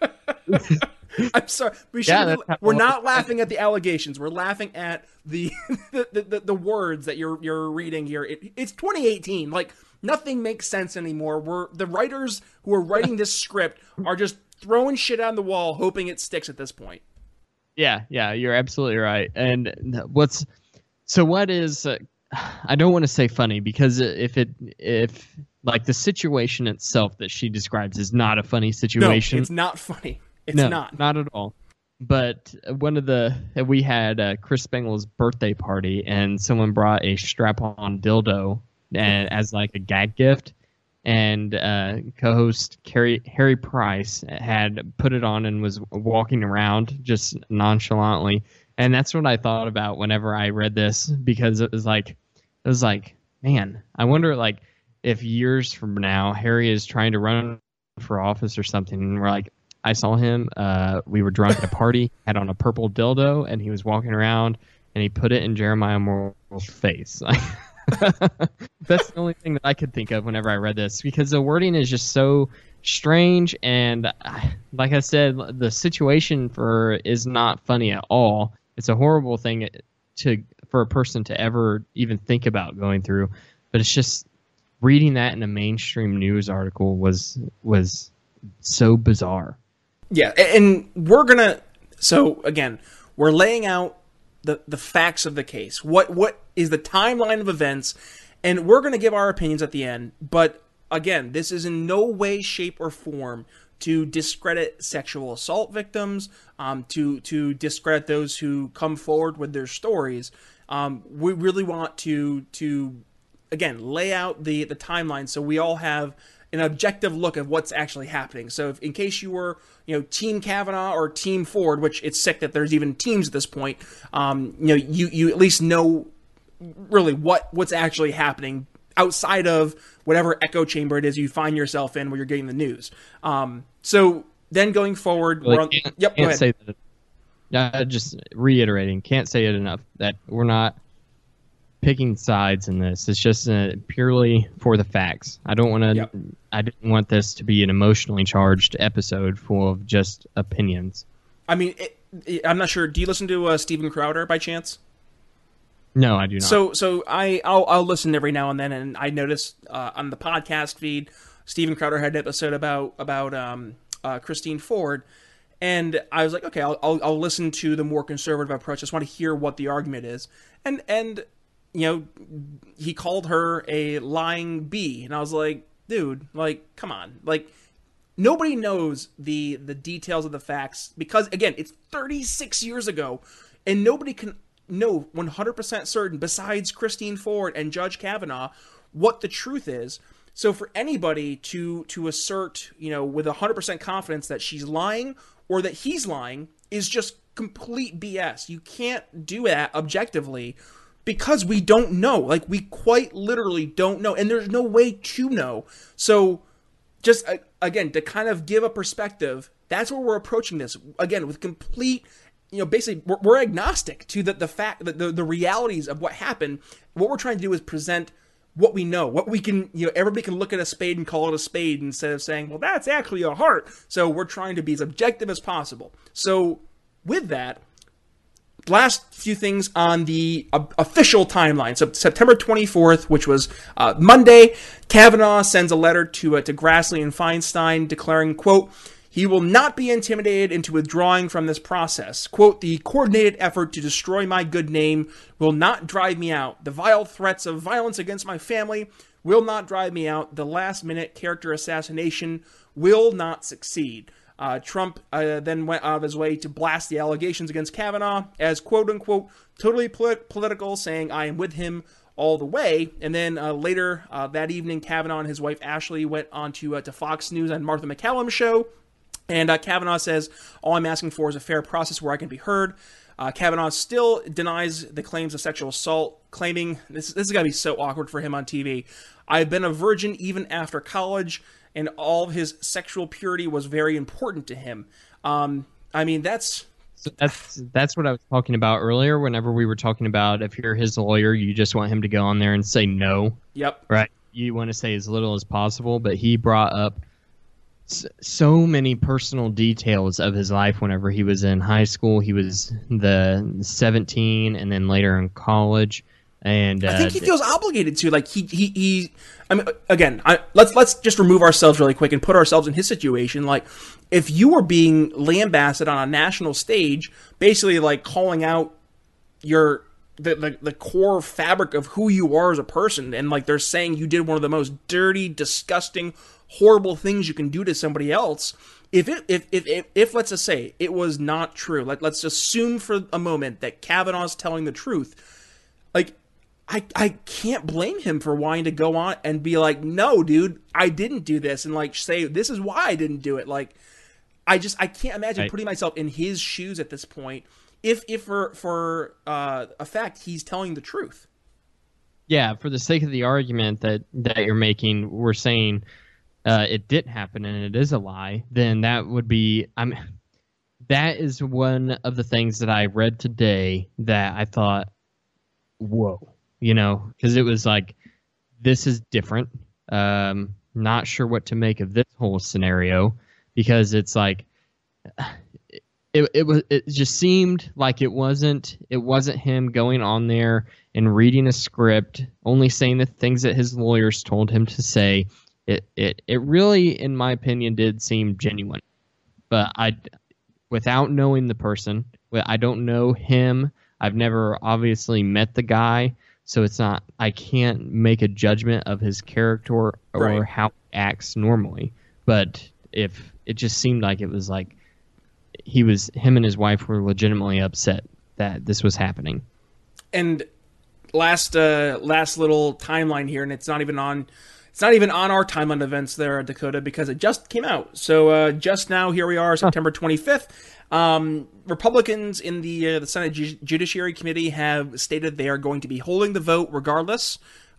I'm sorry. We're not laughing at the allegations. We're laughing at the words that you're reading here. It's 2018. Like, nothing makes sense anymore. The writers who are writing this script are just throwing shit on the wall, hoping it sticks at this point. Yeah, you're absolutely right. And what is I don't want to say funny, because if like the situation itself that she describes is not a funny situation. No, it's not funny. It's not at all. But we had Chris Spangle's birthday party, and someone brought a strap-on dildo and as like a gag gift, and co-host Harry Price had put it on and was walking around just nonchalantly. And that's what I thought about whenever I read this, because it was like, man, I wonder like if years from now Harry is trying to run for office or something, and we're like, I saw him, we were drunk at a party, had on a purple dildo, and he was walking around, and he put it in Jeremiah Morrell's face. That's the only thing that I could think of whenever I read this, because the wording is just so strange, and like I said, the situation is not funny at all. It's a horrible thing for a person to ever even think about going through, but it's just reading that in a mainstream news article was so bizarre. Yeah, and we're laying out the facts of the case. What is the timeline of events, and we're going to give our opinions at the end. But again, this is in no way, shape, or form to discredit sexual assault victims, to discredit those who come forward with their stories. We really want to again lay out the timeline so we all have an objective look at what's actually happening. So in case you were, Team Kavanaugh or Team Ford, which it's sick that there's even teams at this point, you at least know really what's actually happening outside of whatever echo chamber it is you find yourself in where you're getting the news. So then going forward, go ahead. Say that. Just reiterating, can't say it enough that we're not picking sides in this. It's just purely for the facts. I didn't want this to be an emotionally charged episode full of just opinions. I mean, I'm not sure. Do you listen to Steven Crowder by chance? No, I do not. So I'll listen every now and then, and I noticed on the podcast feed, Steven Crowder had an episode about Christine Ford, and I was like, okay, I'll listen to the more conservative approach. I just want to hear what the argument is, and he called her a lying bee, and I was like, dude, like, come on, like, nobody knows the details of the facts, because again, it's 36 years ago, and nobody can know 100% certain besides Christine Ford and Judge Kavanaugh what the truth is. So for anybody to assert, with 100% confidence that she's lying or that he's lying is just complete BS. You can't do that objectively, because we don't know. Like, we quite literally don't know, and there's no way to know. So just again, to kind of give a perspective, that's where we're approaching this again with complete, basically we're agnostic to the fact that the realities of what happened. What we're trying to do is present what we know, what we can, everybody can look at a spade and call it a spade instead of saying, well, that's actually a heart. So we're trying to be as objective as possible. So with that, last few things on the official timeline. So September 24th, which was Monday, Kavanaugh sends a letter to Grassley and Feinstein declaring, quote, he will not be intimidated into withdrawing from this process. Quote, the coordinated effort to destroy my good name will not drive me out. The vile threats of violence against my family will not drive me out. The last-minute character assassination will not succeed. Trump then went out of his way to blast the allegations against Kavanaugh as quote-unquote totally political, saying, "I am with him all the way." And then later that evening, Kavanaugh and his wife Ashley went on to Fox News on Martha McCallum's show. And Kavanaugh says, "All I'm asking for is a fair process where I can be heard." Kavanaugh still denies the claims of sexual assault, claiming, this is got to be so awkward for him on TV, "I've been a virgin even after college, and all of his sexual purity was very important to him." I mean, that's what I was talking about earlier. Whenever we were talking about if you're his lawyer, you just want him to go on there and say no. Yep. Right. You want to say as little as possible, but he brought up so many personal details of his life whenever he was in high school. He was the 17 and then later in college. And I think he feels obligated to, like, he I mean, again, let's just remove ourselves really quick and put ourselves in his situation. Like, if you were being lambasted on a national stage, basically like calling out the core fabric of who you are as a person, and like they're saying you did one of the most dirty, disgusting, horrible things you can do to somebody else. If let's just say it was not true, like let's assume for a moment that Kavanaugh's telling the truth, like I can't blame him for wanting to go on and be like, "No, dude, I didn't do this," and like say this is why I didn't do it. Like I can't imagine putting myself in his shoes at this point. If for a fact he's telling the truth. Yeah, for the sake of the argument that you're making, we're saying it didn't happen and it is a lie. Then that would be that is one of the things that I read today that I thought, whoa, because it was like, this is different. Not sure what to make of this whole scenario, because it's like. It just seemed like it wasn't him going on there and reading a script, only saying the things that his lawyers told him to say. It really, in my opinion, did seem genuine. But without knowing the person, I don't know him. I've never obviously met the guy, so I can't make a judgment of his character or how he acts normally. But if it just seemed like it was like, him and his wife were legitimately upset that this was happening. And last little timeline here, and it's not even on our timeline events there, Dakota, because it just came out. So just now, here we are, September 25th. Republicans in the Senate Judiciary Committee have stated they are going to be holding the vote regardless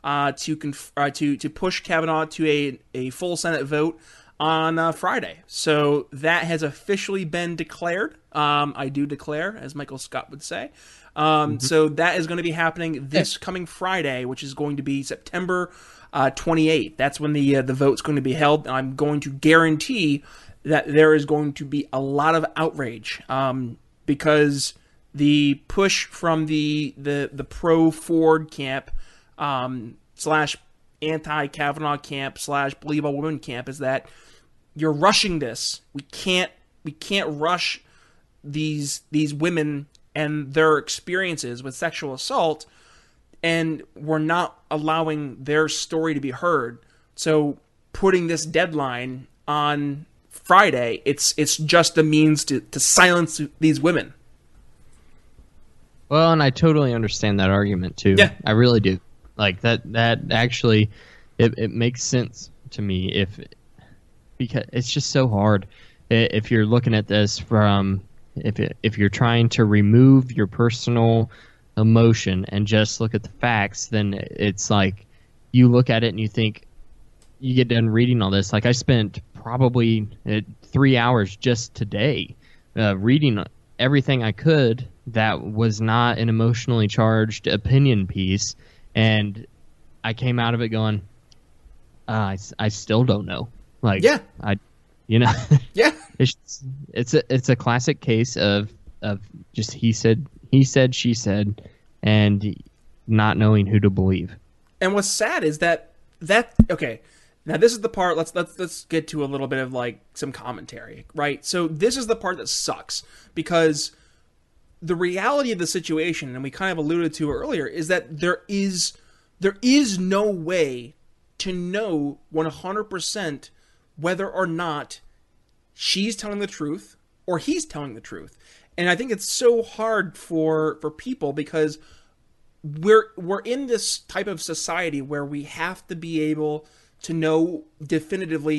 to push Kavanaugh to a full Senate vote on Friday. So that has officially been declared. I do declare, as Michael Scott would say. So that is going to be happening this coming Friday, which is going to be September 28th. That's when the vote's going to be held. And I'm going to guarantee that there is going to be a lot of outrage because the push from the pro-Ford camp slash anti-Kavanaugh camp slash believe all women camp is that you're rushing this. We can't rush these women and their experiences with sexual assault, and we're not allowing their story to be heard. So putting this deadline on Friday, it's just a means to silence these women. Well, and I totally understand that argument too. Yeah. I really do. Like that actually it makes sense to me because it's just so hard if you're looking at this from if you're trying to remove your personal emotion and just look at the facts, then it's like you look at it and you think, you get done reading all this. Like I spent probably 3 hours just today reading everything I could that was not an emotionally charged opinion piece, and I came out of it going, I still don't know. Like, yeah, yeah, it's a classic case of just he said, she said, and not knowing who to believe. And what's sad is that okay. Now this is the part. Let's get to a little bit of like some commentary, right? So this is the part that sucks because the reality of the situation, and we kind of alluded to earlier, is that there is no way to know 100% whether or not she's telling the truth or he's telling the truth. And I think it's so hard for people because we're in this type of society where we have to be able to know definitively,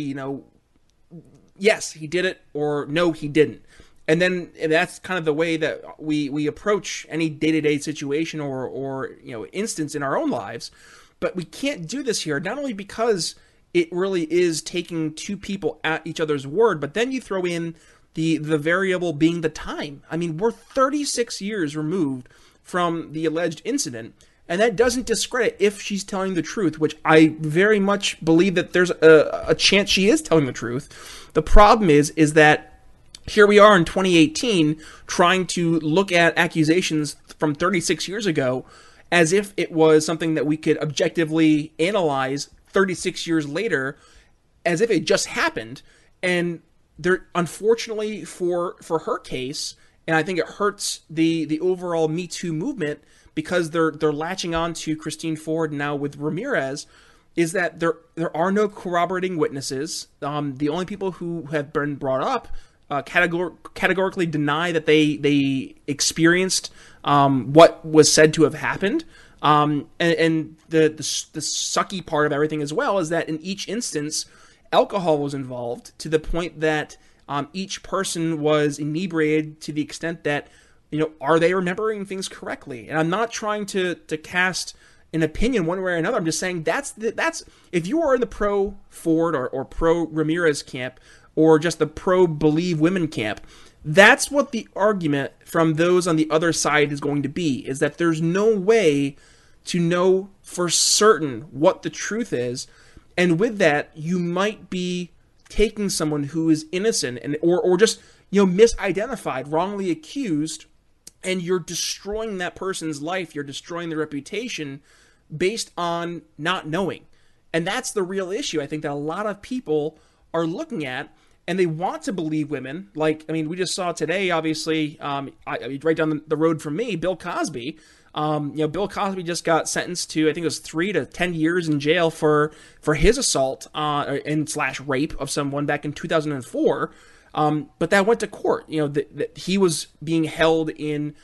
yes, he did it, or no, he didn't. And then that's kind of the way that we approach any day-to-day situation or instance in our own lives. But we can't do this here, not only because it really is taking two people at each other's word, but then you throw in the variable being the time. I mean, we're 36 years removed from the alleged incident, and that doesn't discredit if she's telling the truth, which I very much believe that there's a chance she is telling the truth. The problem is that here we are in 2018 trying to look at accusations from 36 years ago as if it was something that we could objectively analyze 36 years later, as if it just happened. And there, unfortunately for her case, and I think it hurts the overall Me Too movement because they're latching on to Christine Ford now with Ramirez, is that there are no corroborating witnesses. The only people who have been brought up categorically deny that they experienced what was said to have happened. And the sucky part of everything as well is that in each instance, alcohol was involved to the point that each person was inebriated to the extent that, are they remembering things correctly? And I'm not trying to cast an opinion one way or another. I'm just saying that's if you are in the pro Ford or pro Ramirez camp or just the pro believe women camp, that's what the argument from those on the other side is going to be, is that there's no way to know for certain what the truth is. And with that, you might be taking someone who is innocent or just misidentified, wrongly accused, and you're destroying that person's life. You're destroying their reputation based on not knowing. And that's the real issue I think that a lot of people are looking at, and they want to believe women. We just saw today, obviously, right down the road from me, Bill Cosby. Bill Cosby just got sentenced to, I think it was 3 to 10 years in jail for his assault and / rape of someone back in 2004. But that went to court. That he was being held in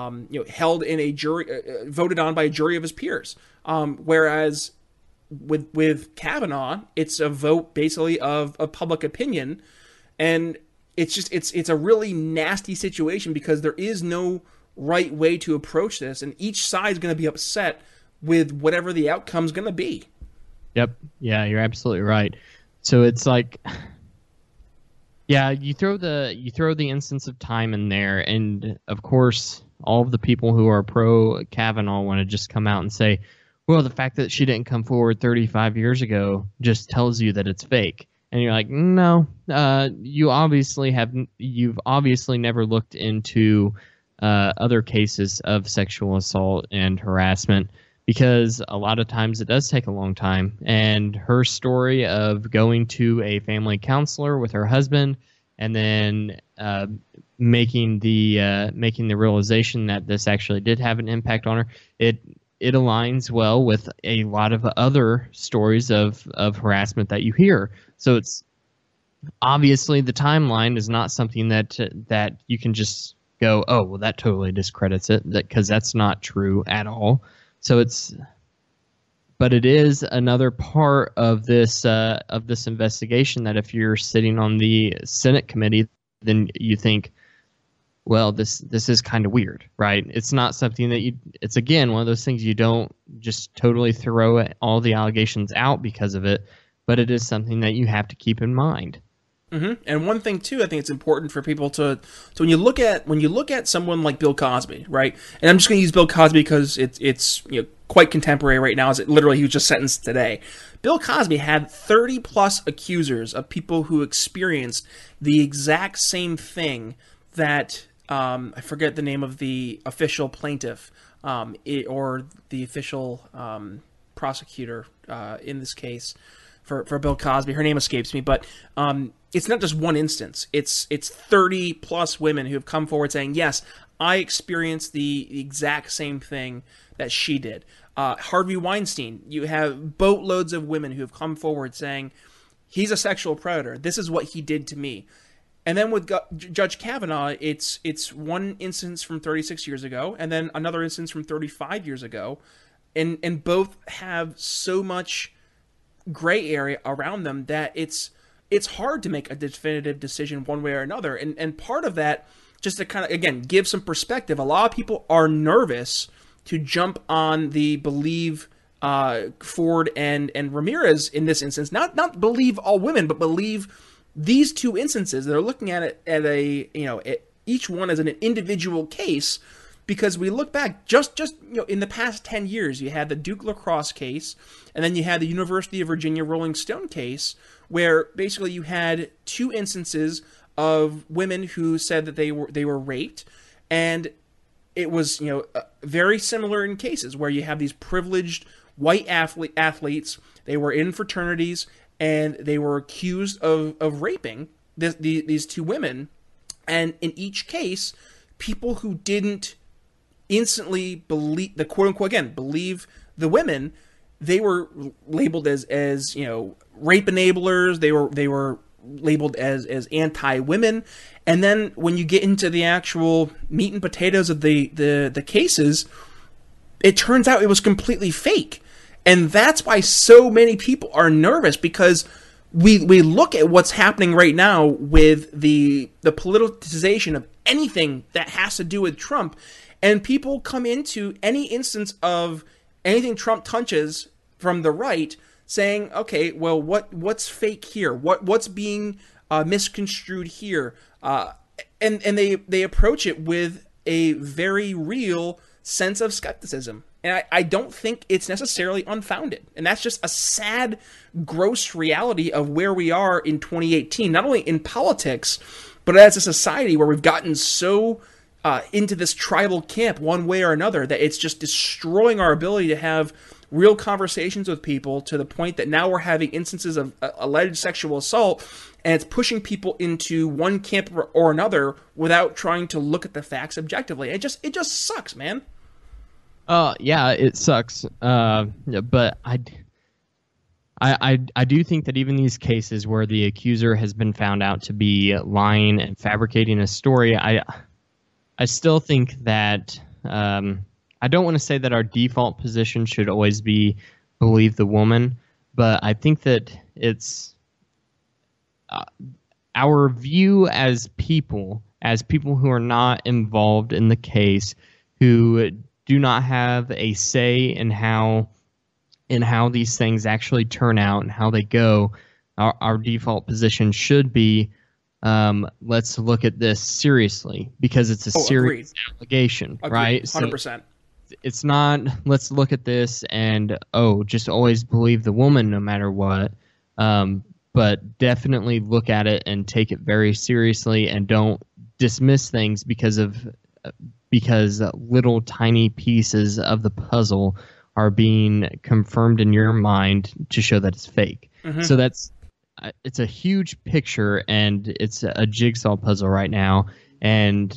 a jury, voted on by a jury of his peers. Whereas with Kavanaugh, it's a vote basically of public opinion, and it's a really nasty situation because there is no right way to approach this, and each side is going to be upset with whatever the outcome's going to be. Yep. Yeah, you're absolutely right. So it's like, yeah, you throw the instance of time in there, and of course, all of the people who are pro Kavanaugh want to just come out and say, well, the fact that she didn't come forward 35 years ago just tells you that it's fake. And you're like, no, you've obviously never looked into other cases of sexual assault and harassment, because a lot of times it does take a long time. And her story of going to a family counselor with her husband and then making the realization that this actually did have an impact on her, it aligns well with a lot of other stories of harassment that you hear. So it's obviously the timeline is not something that you can just go, oh, well, that totally discredits it, because that's not true at all. So but it is another part of this investigation that if you're sitting on the Senate committee, then you think, well, this is kind of weird, right? It's not something that it's again one of those things you don't just totally throw all the allegations out because of it, but it is something that you have to keep in mind. Mm-hmm. And one thing too, I think it's important for people to when you look at someone like Bill Cosby, right? And I'm just going to use Bill Cosby because it's quite contemporary right now. As it literally he was just sentenced today. Bill Cosby had 30 plus accusers of people who experienced the exact same thing that I forget the name of the official plaintiff or the official prosecutor in this case for Bill Cosby. Her name escapes me, but it's not just one instance. It's 30 plus women who have come forward saying, yes, I experienced the exact same thing that she did. Harvey Weinstein, you have boatloads of women who have come forward saying, he's a sexual predator. This is what he did to me. And then with Judge Kavanaugh, it's one instance from 36 years ago, and then another instance from 35 years ago, and both have so much gray area around them that it's hard to make a definitive decision one way or another. And part of that, just to kind of, again, give some perspective, a lot of people are nervous to jump on the believe Ford and Ramirez in this instance, not believe all women, but believe these two instances. They're looking at it at each one as an individual case, because we look back just in the past 10 years, you had the Duke lacrosse case, and then you had the University of Virginia Rolling Stone case, where basically you had two instances of women who said that they were raped, and it was very similar in cases where you have these privileged white athletes. They were in fraternities, and they were accused of raping these two women. And in each case, people who didn't instantly believe the quote-unquote, again, believe the women, they were labeled as rape enablers. They were labeled as anti-women. And then when you get into the actual meat and potatoes of the cases, it turns out it was completely fake. And that's why so many people are nervous, because we look at what's happening right now with the politicization of anything that has to do with Trump, and people come into any instance of anything Trump touches from the right saying, okay, well, what's fake here? What's being misconstrued here? And they approach it with a very real sense of skepticism. And I don't think it's necessarily unfounded. And that's just a sad, gross reality of where we are in 2018, not only in politics, but as a society where we've gotten so into this tribal camp one way or another that it's just destroying our ability to have real conversations with people, to the point that now we're having instances of alleged sexual assault, and it's pushing people into one camp or another without trying to look at the facts objectively. It just sucks, man. Yeah, it sucks. But I do think that even these cases where the accuser has been found out to be lying and fabricating a story, I still think that I don't want to say that our default position should always be believe the woman, but I think that it's our view as people who are not involved in the case, who do not have a say in how these things actually turn out and how they go. Our default position should be, let's look at this seriously, because it's a serious allegation, agreed. Right? 100%. So it's not, let's look at this and, just always believe the woman no matter what. But definitely look at it and take it very seriously, and don't dismiss things because little tiny pieces of the puzzle are being confirmed in your mind to show that it's fake. Mm-hmm. So it's a huge picture, and it's a jigsaw puzzle right now. And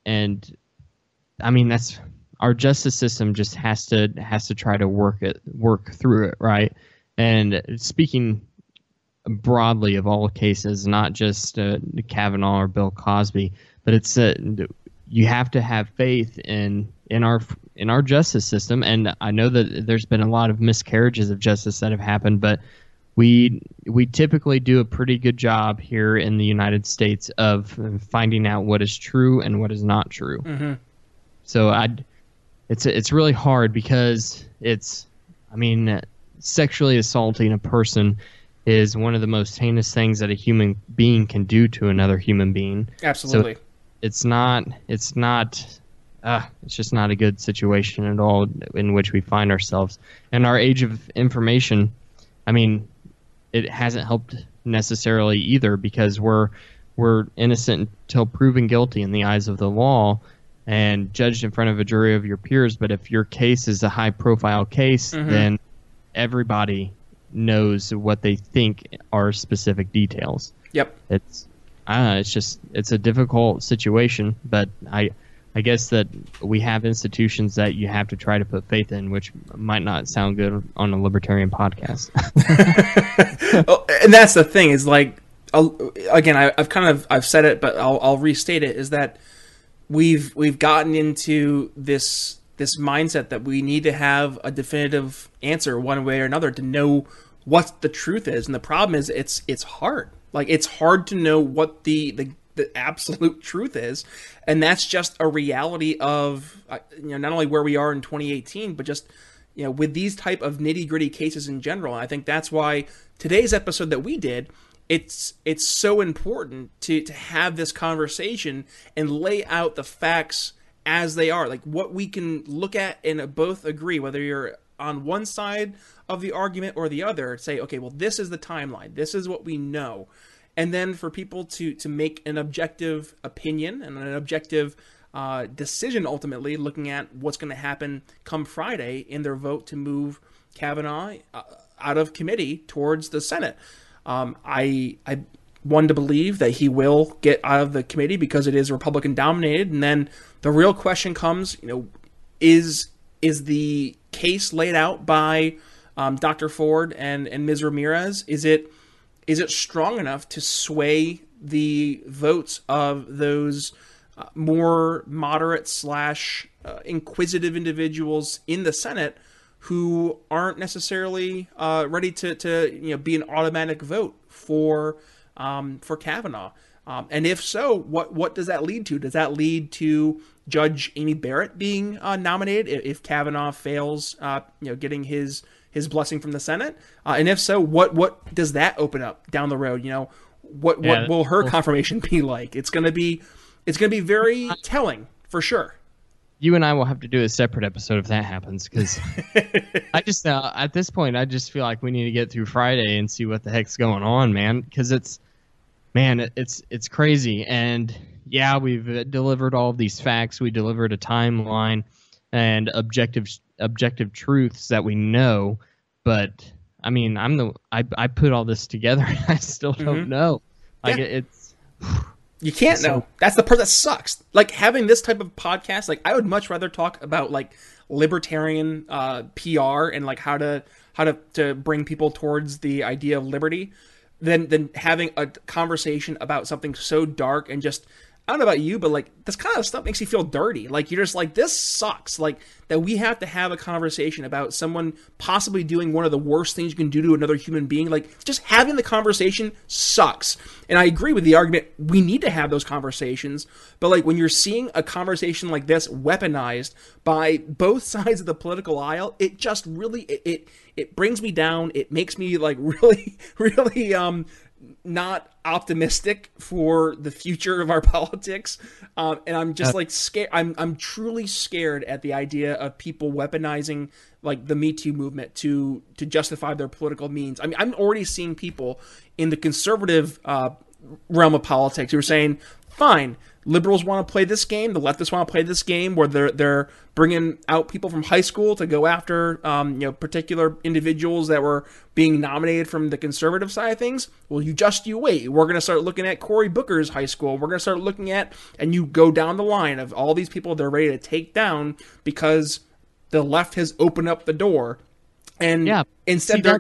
I mean, that's our justice system just has to try to work through it, right? And speaking broadly of all cases, not just Kavanaugh or Bill Cosby, but it's you have to have faith in our justice system. And I know that there's been a lot of miscarriages of justice that have happened, but we typically do a pretty good job here in the United States of finding out what is true and what is not true. Mm-hmm. So it's really hard, because sexually assaulting a person is one of the most heinous things that a human being can do to another human being. Absolutely. So it's just not a good situation at all in which we find ourselves. In our age of information, I mean, it hasn't helped necessarily either, because we're innocent until proven guilty in the eyes of the law and judged in front of a jury of your peers. But if your case is a high-profile case, mm-hmm. then everybody knows what they think are specific details. Yep. It's a difficult situation, but I guess that we have institutions that you have to try to put faith in, which might not sound good on a libertarian podcast. And that's the thing, is like I've said it, but I'll restate it, is that we've gotten into this mindset that we need to have a definitive answer one way or another to know what the truth is. And the problem is it's hard. Like, it's hard to know what the absolute truth is. And that's just a reality of, not only where we are in 2018, but just, with these type of nitty-gritty cases in general. And I think that's why today's episode that we did, it's so important to have this conversation and lay out the facts as they are, like what we can look at and both agree, whether you're on one side of the argument or the other, say, okay, well, this is the timeline, this is what we know. And then for people to make an objective opinion and an objective decision, ultimately looking at what's going to happen come Friday in their vote to move Kavanaugh out of committee towards the Senate. I want to believe that he will get out of the committee because it is Republican dominated. And then the real question comes, is the case laid out by Dr. Ford and Ms. Ramirez? Is it strong enough to sway the votes of those more moderate / inquisitive individuals in the Senate who aren't necessarily ready to be an automatic vote for Kavanaugh? And if so, what does that lead to? Does that lead to Judge Amy Barrett being nominated if Kavanaugh fails, getting his blessing from the Senate? And if so, what does that open up down the road? What will her confirmation be like? It's gonna be very telling for sure. You and I will have to do a separate episode if that happens, because I just at this point I just feel like we need to get through Friday and see what the heck's going on, man. Because it's crazy, and yeah, we've delivered all of these facts. We delivered a timeline and objective truths that we know, but I mean, I put all this together and I still don't know. Like, it's. You can't know. That's the part that sucks. Like, having this type of podcast, like, I would much rather talk about like libertarian PR and like how to bring people towards the idea of liberty than having a conversation about something so dark and just, I don't know about you, but like this kind of stuff makes you feel dirty. Like, you're just like, this sucks. Like, that we have to have a conversation about someone possibly doing one of the worst things you can do to another human being. Like, just having the conversation sucks. And I agree with the argument. We need to have those conversations. But like, when you're seeing a conversation like this weaponized by both sides of the political aisle, it just really, it brings me down. It makes me like really, really, not optimistic for the future of our politics, and I'm just like scared. I'm truly scared at the idea of people weaponizing like the Me Too movement to justify their political means. I mean, I'm already seeing people in the conservative realm of politics who are saying, fine, liberals want to play this game, the leftists want to play this game where they're bringing out people from high school to go after particular individuals that were being nominated from the conservative side of things. Well, you wait. We're going to start looking at Cory Booker's high school. We're going to start looking at, and you go down the line of all these people they're ready to take down because the left has opened up the door. And instead go.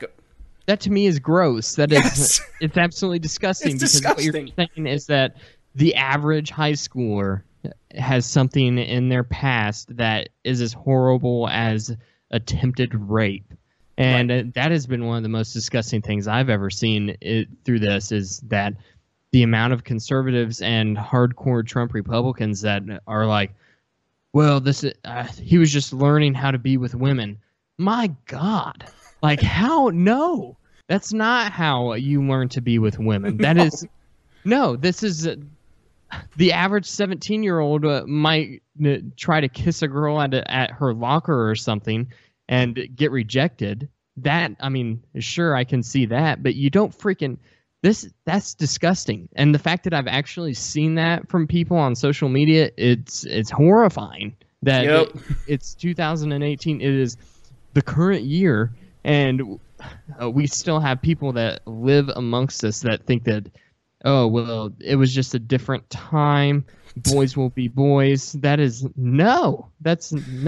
That to me is gross. That is, it's absolutely disgusting. It's disgusting. What you're saying is that the average high schooler has something in their past that is as horrible as attempted rape. And that has been one of the most disgusting things I've ever seen through this, is that the amount of conservatives and hardcore Trump Republicans that are like, well, this he was just learning how to be with women. My God. Like, how? No, that's not how you learn to be with women. That is, no, this is the average 17-year-old might try to kiss a girl at her locker or something and get rejected. That, I mean, sure, I can see that, but you don't freaking, that's disgusting. And the fact that I've actually seen that from people on social media, it's horrifying that it's 2018. It is the current year, and we still have people that live amongst us that think that, oh, well, it was just a different time. Boys will be boys. That is, no. That's no.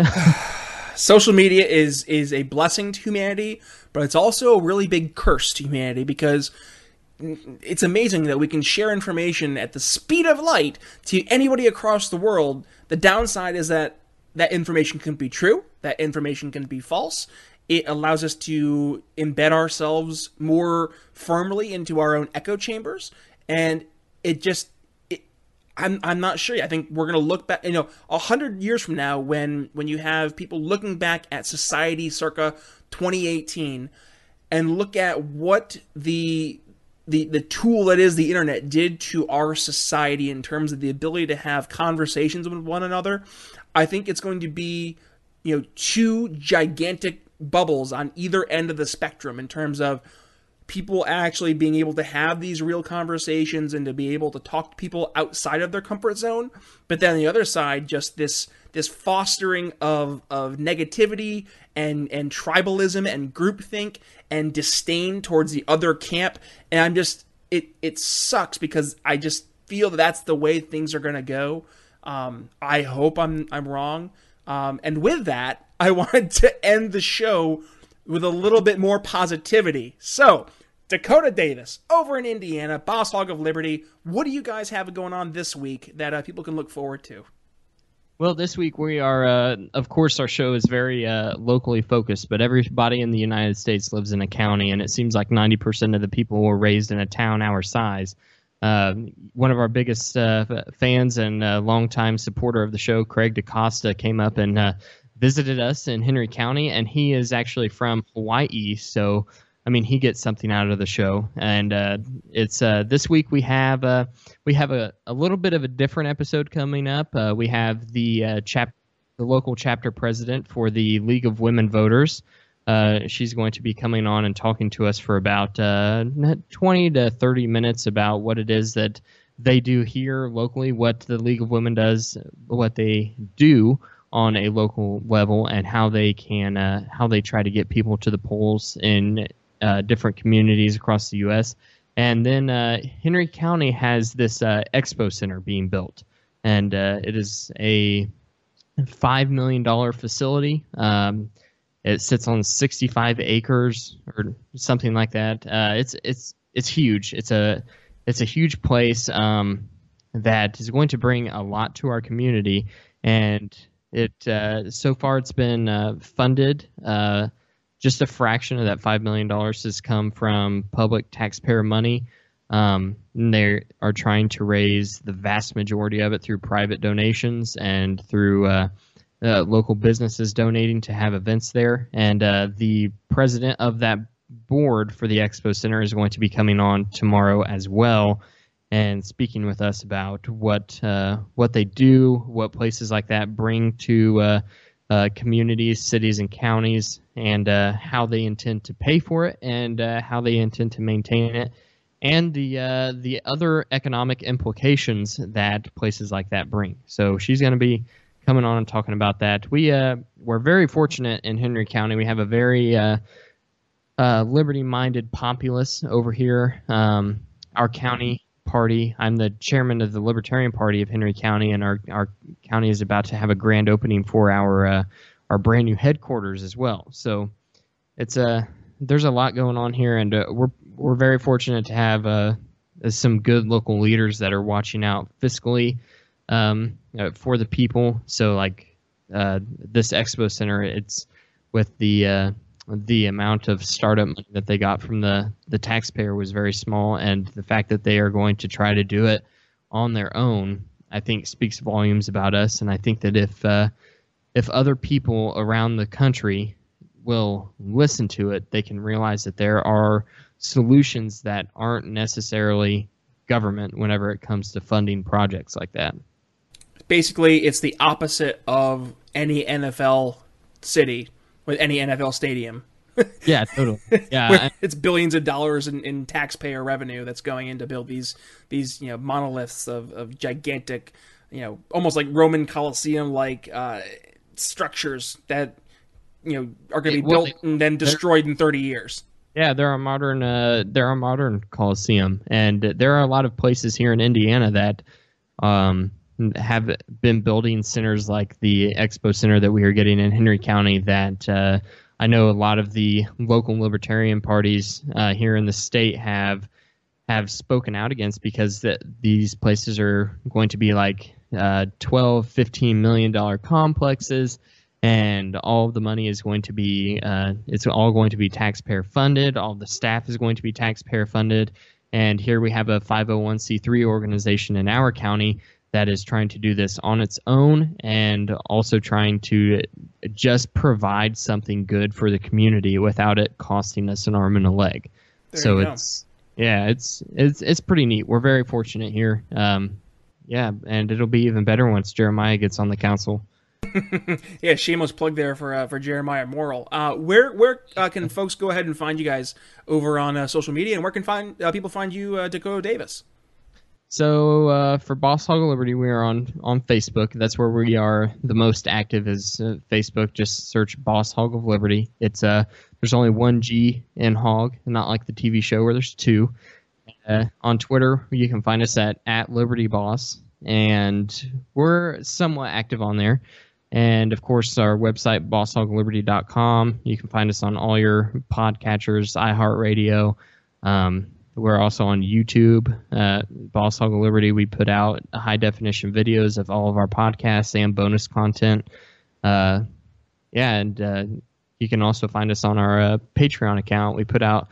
Social media is a blessing to humanity, but it's also a really big curse to humanity, because it's amazing that we can share information at the speed of light to anybody across the world. The downside is that information can be true, that information can be false. It allows us to embed ourselves more firmly into our own echo chambers, and I'm not sure. I think we're going to look back, 100 years from now, when you have people looking back at society circa 2018 and look at what the tool that is the internet did to our society in terms of the ability to have conversations with one another. I think it's going to be, two gigantic bubbles on either end of the spectrum in terms of people actually being able to have these real conversations and to be able to talk to people outside of their comfort zone. But then on the other side, just this fostering of negativity and tribalism and groupthink and disdain towards the other camp. And it sucks because I just feel that that's the way things are going to go. I hope I'm wrong. And with that, I wanted to end the show with a little bit more positivity. So, Dakota Davis, over in Indiana, Boss Hog of Liberty, what do you guys have going on this week that people can look forward to? Well, this week we are, of course, our show is very locally focused, but everybody in the United States lives in a county, and it seems like 90% of the people were raised in a town our size. One of our biggest fans and longtime supporter of the show, Craig DaCosta, came up and visited us in Henry County, and he is actually from Hawaii, so he gets something out of the show. And it's this week we have a little bit of a different episode coming up. We have the local chapter president for the League of Women Voters. She's going to be coming on and talking to us for about 20 to 30 minutes about what it is that they do here locally, what the League of Women does, what they do on a local level, and how they try to get people to the polls in different communities across the U.S. And then Henry County has this expo center being built, and it is a $5 million facility. It sits on 65 acres or something like that. It's huge. It's a huge place that is going to bring a lot to our community, and it so far it's been funded. Just a fraction of that $5 million has come from public taxpayer money. They are trying to raise the vast majority of it through private donations and through local businesses donating to have events there. And the president of that board for the Expo Center is going to be coming on tomorrow as well and speaking with us about what they do, what places like that bring to communities, cities, and counties, and how they intend to pay for it, and how they intend to maintain it, and the other economic implications that places like that bring. So she's going to be coming on and talking about that. We're very fortunate in Henry County. We have a very liberty-minded populace over here. Our county party, I'm the chairman of the Libertarian Party of Henry County, and our county is about to have a grand opening for our brand new headquarters as well. So it's there's a lot going on here, and we're very fortunate to have some good local leaders that are watching out fiscally for the people. So like this Expo Center, it's with the amount of startup money that they got from the taxpayer was very small, and the fact that they are going to try to do it on their own, I think speaks volumes about us. And I think that if other people around the country will listen to it, they can realize that there are solutions that aren't necessarily government whenever it comes to funding projects like that. Basically, it's the opposite of any NFL city with any NFL stadium. Yeah, totally. Yeah, it's billions of dollars in taxpayer revenue that's going in to build these monoliths of gigantic, almost like Roman Colosseum like structures that are going to be built and then destroyed in 30 years. Yeah, they're a modern Coliseum, and there are a lot of places here in Indiana that have been building centers like the Expo Center that we are getting in Henry County that I know a lot of the local libertarian parties here in the state have have spoken out against, because these places are going to be like $12-15 million complexes, and all of the money is going to be it's all going to be taxpayer funded. All the staff is going to be taxpayer funded. And here we have a 501c3 organization in our county that is trying to do this on its own, and also trying to just provide something good for the community without it costing us an arm and a leg. So it's pretty neat. We're very fortunate here. Yeah, and it'll be even better once Jeremiah gets on the council. Yeah, shameless plug there for Jeremiah Morrill. Where can folks go ahead and find you guys over on social media, and where can people find you, Dakota Davis? So for Boss Hog of Liberty, we are on Facebook. That's where we are the most active, is Facebook. Just search Boss Hog of Liberty. It's there's only one G in Hog, not like the TV show where there's two. On Twitter, you can find us at Liberty Boss, and we're somewhat active on there. And, of course, our website, bosshogliberty.com. You can find us on all your podcatchers, iHeartRadio. We're also on YouTube, Boss Hog of Liberty. We put out high-definition videos of all of our podcasts and bonus content. And you can also find us on our Patreon account. We put out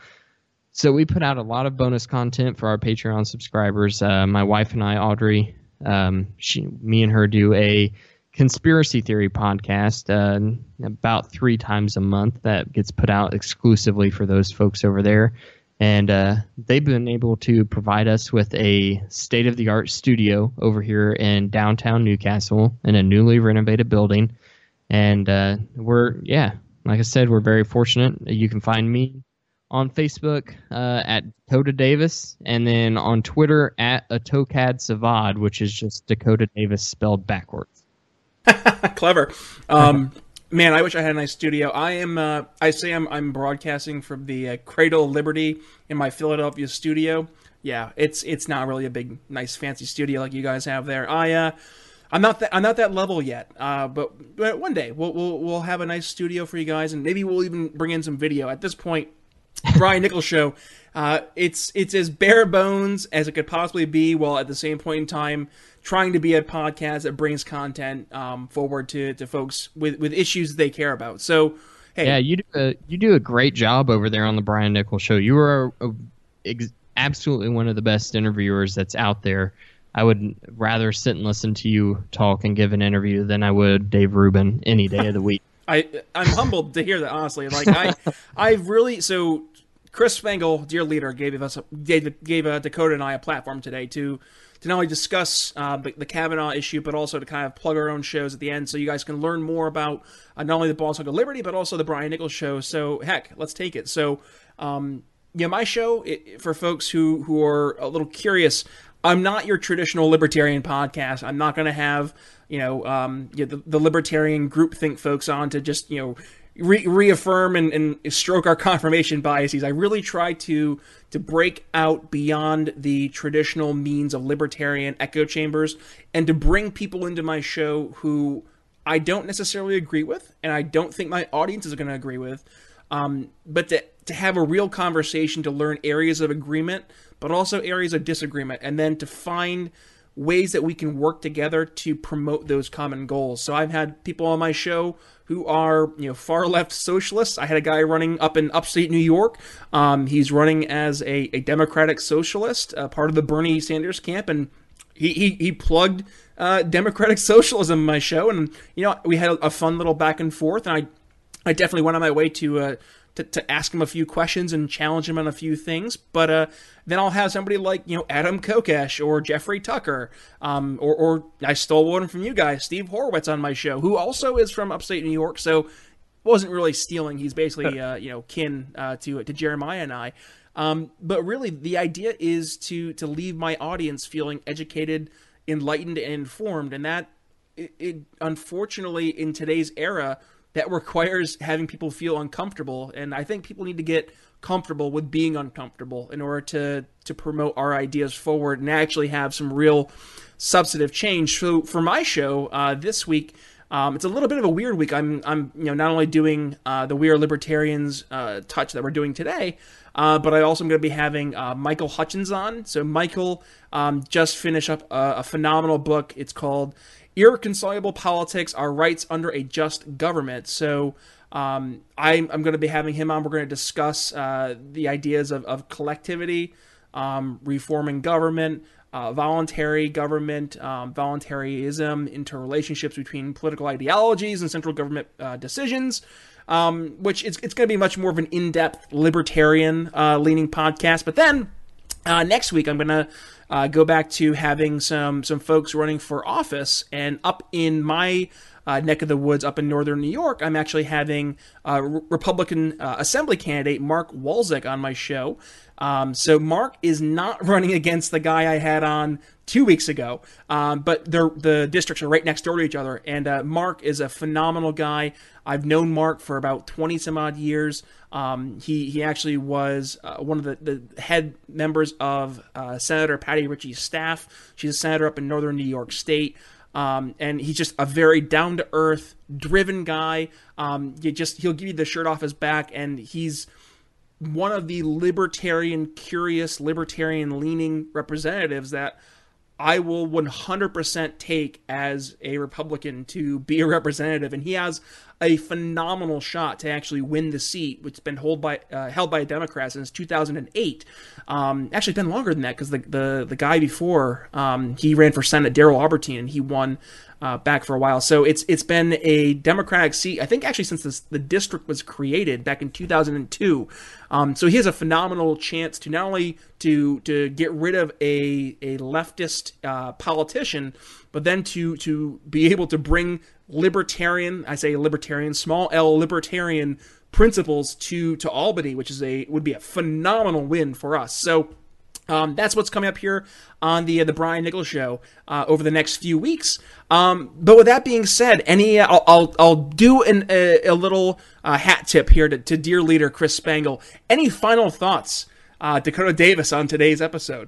a lot of bonus content for our Patreon subscribers. My wife and I, Audrey, me and her do a conspiracy theory podcast about 3 times a month that gets put out exclusively for those folks over there. And they've been able to provide us with a state-of-the-art studio over here in downtown Newcastle in a newly renovated building. And like I said, we're very fortunate. You can find me on Facebook at Dakota Davis, and then on Twitter at Atokad Savad, which is just Dakota Davis spelled backwards. Clever. Man, I wish I had a nice studio. I'm broadcasting from the Cradle of Liberty in my Philadelphia studio. Yeah, it's not really a big, nice, fancy studio like you guys have there. I'm not that level yet. But one day we'll have a nice studio for you guys, and maybe we'll even bring in some video. At this point, Brian Nichols Show, it's as bare bones as it could possibly be, while at the same point in time trying to be a podcast that brings content forward to folks with issues they care about. So, hey, yeah, you do a great job over there on the Brian Nichols Show. You are absolutely one of the best interviewers that's out there. I would rather sit and listen to you talk and give an interview than I would Dave Rubin any day of the week. I'm humbled to hear that, honestly. Like so Chris Spangle, dear leader, gave Dakota and I a platform today to not only discuss the Kavanaugh issue, but also to kind of plug our own shows at the end, so you guys can learn more about not only the Boss Hog of Liberty, but also the Brian Nichols Show. So heck, let's take it. So my show, for folks who are a little curious, I'm not your traditional libertarian podcast. I'm not going to have the libertarian groupthink folks on to just reaffirm and stroke our confirmation biases. I really try to break out beyond the traditional means of libertarian echo chambers, and to bring people into my show who I don't necessarily agree with, and I don't think my audience is going to agree with, but to have a real conversation, to learn areas of agreement, but also areas of disagreement, and then to find ways that we can work together to promote those common goals. So I've had people on my show who are, far left socialists. I had a guy running up in upstate New York. He's running as a Democratic socialist, part of the Bernie Sanders camp, and he plugged Democratic socialism in my show, and we had a fun little back and forth, and I definitely went on my way to ask him a few questions and challenge him on a few things. But then I'll have somebody like, Adam Kokesh or Jeffrey Tucker, or I stole one from you guys, Steve Horowitz, on my show, who also is from upstate New York, so wasn't really stealing. He's basically, kin to Jeremiah and I. But really, the idea is to leave my audience feeling educated, enlightened, and informed, and that, it unfortunately, in today's era, that requires having people feel uncomfortable, and I think people need to get comfortable with being uncomfortable in order to promote our ideas forward and actually have some real substantive change. So for my show this week, it's a little bit of a weird week. I'm not only doing the We Are Libertarians touch that we're doing today, But I also am going to be having Michael Hutchins on. So Michael just finished up a phenomenal book. It's called Irreconcilable Politics, Our Rights Under a Just Government. So I'm going to be having him on. We're going to discuss the ideas of collectivity, reforming government, voluntary government, voluntarism, interrelationships between political ideologies and central government decisions, which it's going to be much more of an in-depth libertarian leaning podcast. But then next week I'm going to go back to having some folks running for office, and up in my neck of the woods, up in northern New York, I'm actually having Republican Assembly candidate Mark Walczyk on my show. So Mark is not running against the guy I had on 2 weeks ago, but the districts are right next door to each other, and Mark is a phenomenal guy. I've known Mark for about 20 some odd years. He actually was one of the head members of Senator Patty Ritchie's staff. She's a senator up in northern New York State. And he's just a very down-to-earth, driven guy. He'll give you the shirt off his back, and he's one of the libertarian, curious, libertarian-leaning representatives that I will 100% take as a Republican to be a representative. And he has a phenomenal shot to actually win the seat, which has been held by a Democrat since 2008. Actually, it's been longer than that, because the guy before, he ran for Senate, Daryl Albertine, and he won back for a while. So it's been a Democratic seat, I think, actually since the district was created back in 2002. So he has a phenomenal chance to not only to get rid of a leftist politician, but then to be able to bring libertarian, I say libertarian, small L libertarian principles to Albany, which would be a phenomenal win for us. So that's what's coming up here on the Brian Nichols Show over the next few weeks. But with that being said, I'll do a little hat tip here to dear leader Chris Spangle. Any final thoughts, Dakota Davis, on today's episode?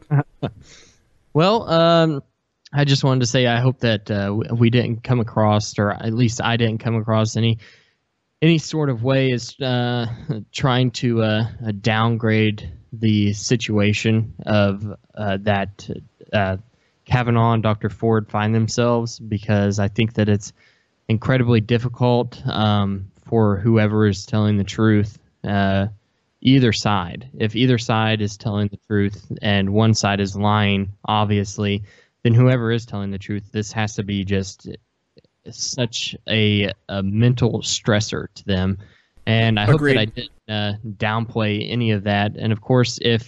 Well, I just wanted to say I hope that we didn't come across, or at least I didn't come across any sort of way as trying to downgrade the situation of that Kavanaugh and Dr. Ford find themselves, because I think that it's incredibly difficult for whoever is telling the truth, either side. If either side is telling the truth and one side is lying, obviously, then whoever is telling the truth, this has to be just such a mental stressor to them. And I hope that I didn't downplay any of that. And of course, I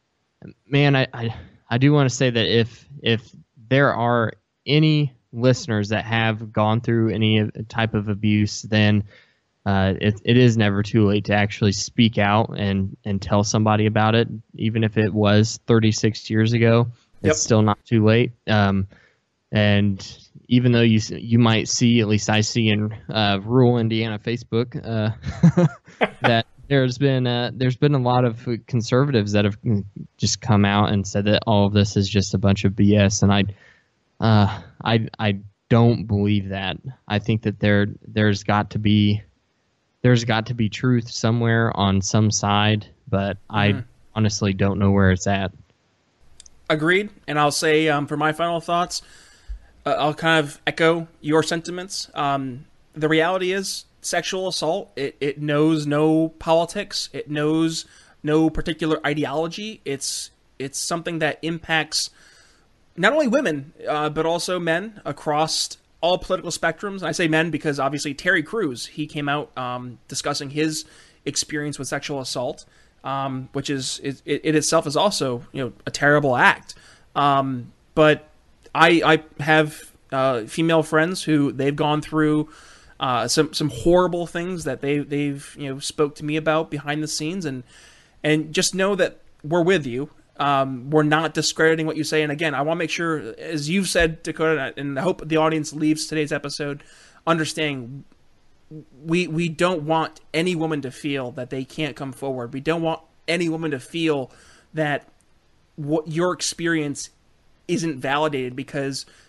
do want to say that if there are any listeners that have gone through any type of abuse, then it is never too late to actually speak out and tell somebody about it. Even if it was 36 years ago, it's still not too late. And even though you might see, at least I see in rural Indiana Facebook, that there's been a lot of conservatives that have just come out and said that all of this is just a bunch of BS, and I don't believe that. I think that there's got to be truth somewhere on some side, but I honestly don't know where it's at. Agreed. And I'll say, for my final thoughts, I'll kind of echo your sentiments. The reality is, sexual assault, it knows no politics. It knows no particular ideology. It's something that impacts not only women, but also men across all political spectrums. I say men because obviously Terry Crews, he came out discussing his experience with sexual assault, which is it itself is also a terrible act. But I have female friends who they've gone through some horrible things that they've spoke to me about behind the scenes, and just know that we're with you. We're not discrediting what you say. And again, I want to make sure, as you've said, Dakota, and I hope the audience leaves today's episode understanding, we don't want any woman to feel that they can't come forward. We don't want any woman to feel that what your experience isn't validated because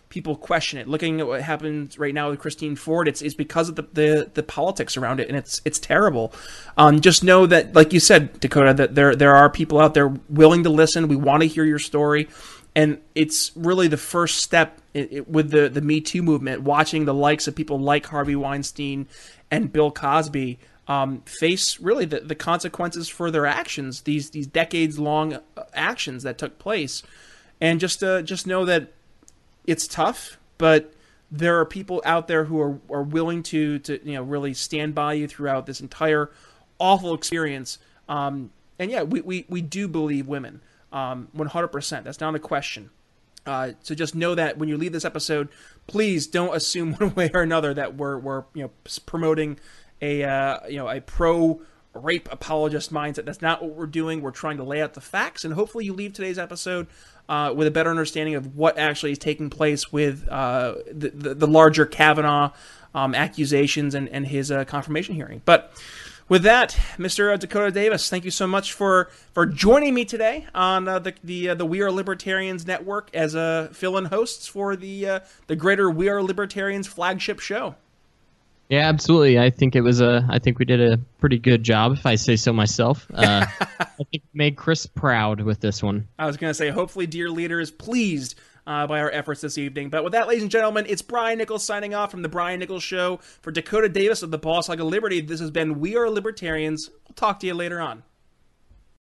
people question it. Looking at what happens right now with Christine Ford, it's because of the politics around it, and it's terrible. Just know that, like you said, Dakota, that there are people out there willing to listen. We want to hear your story, and it's really the first step with the Me Too movement. Watching the likes of people like Harvey Weinstein and Bill Cosby face really the consequences for their actions, these decades-long actions that took place. And just know that it's tough, but there are people out there who are willing to really stand by you throughout this entire awful experience. And yeah, we do believe women, 100%. That's not a question. So just know that when you leave this episode, please don't assume one way or another that we're promoting a pro-rape apologist mindset. That's not what we're doing. We're trying to lay out the facts, and hopefully you leave today's episode with a better understanding of what actually is taking place with the larger Kavanaugh accusations and his confirmation hearing. But with that, Mr. Dakota Davis, thank you so much for joining me today on the We Are Libertarians Network as fill-in hosts for the greater We Are Libertarians flagship show. Yeah, absolutely. I think we did a pretty good job, if I say so myself. I think we made Chris proud with this one. I was going to say, hopefully Dear Leader is pleased by our efforts this evening. But with that, ladies and gentlemen, it's Brian Nichols signing off from The Brian Nichols Show. For Dakota Davis of the Boss Hog of Liberty, this has been We Are Libertarians. We'll talk to you later on.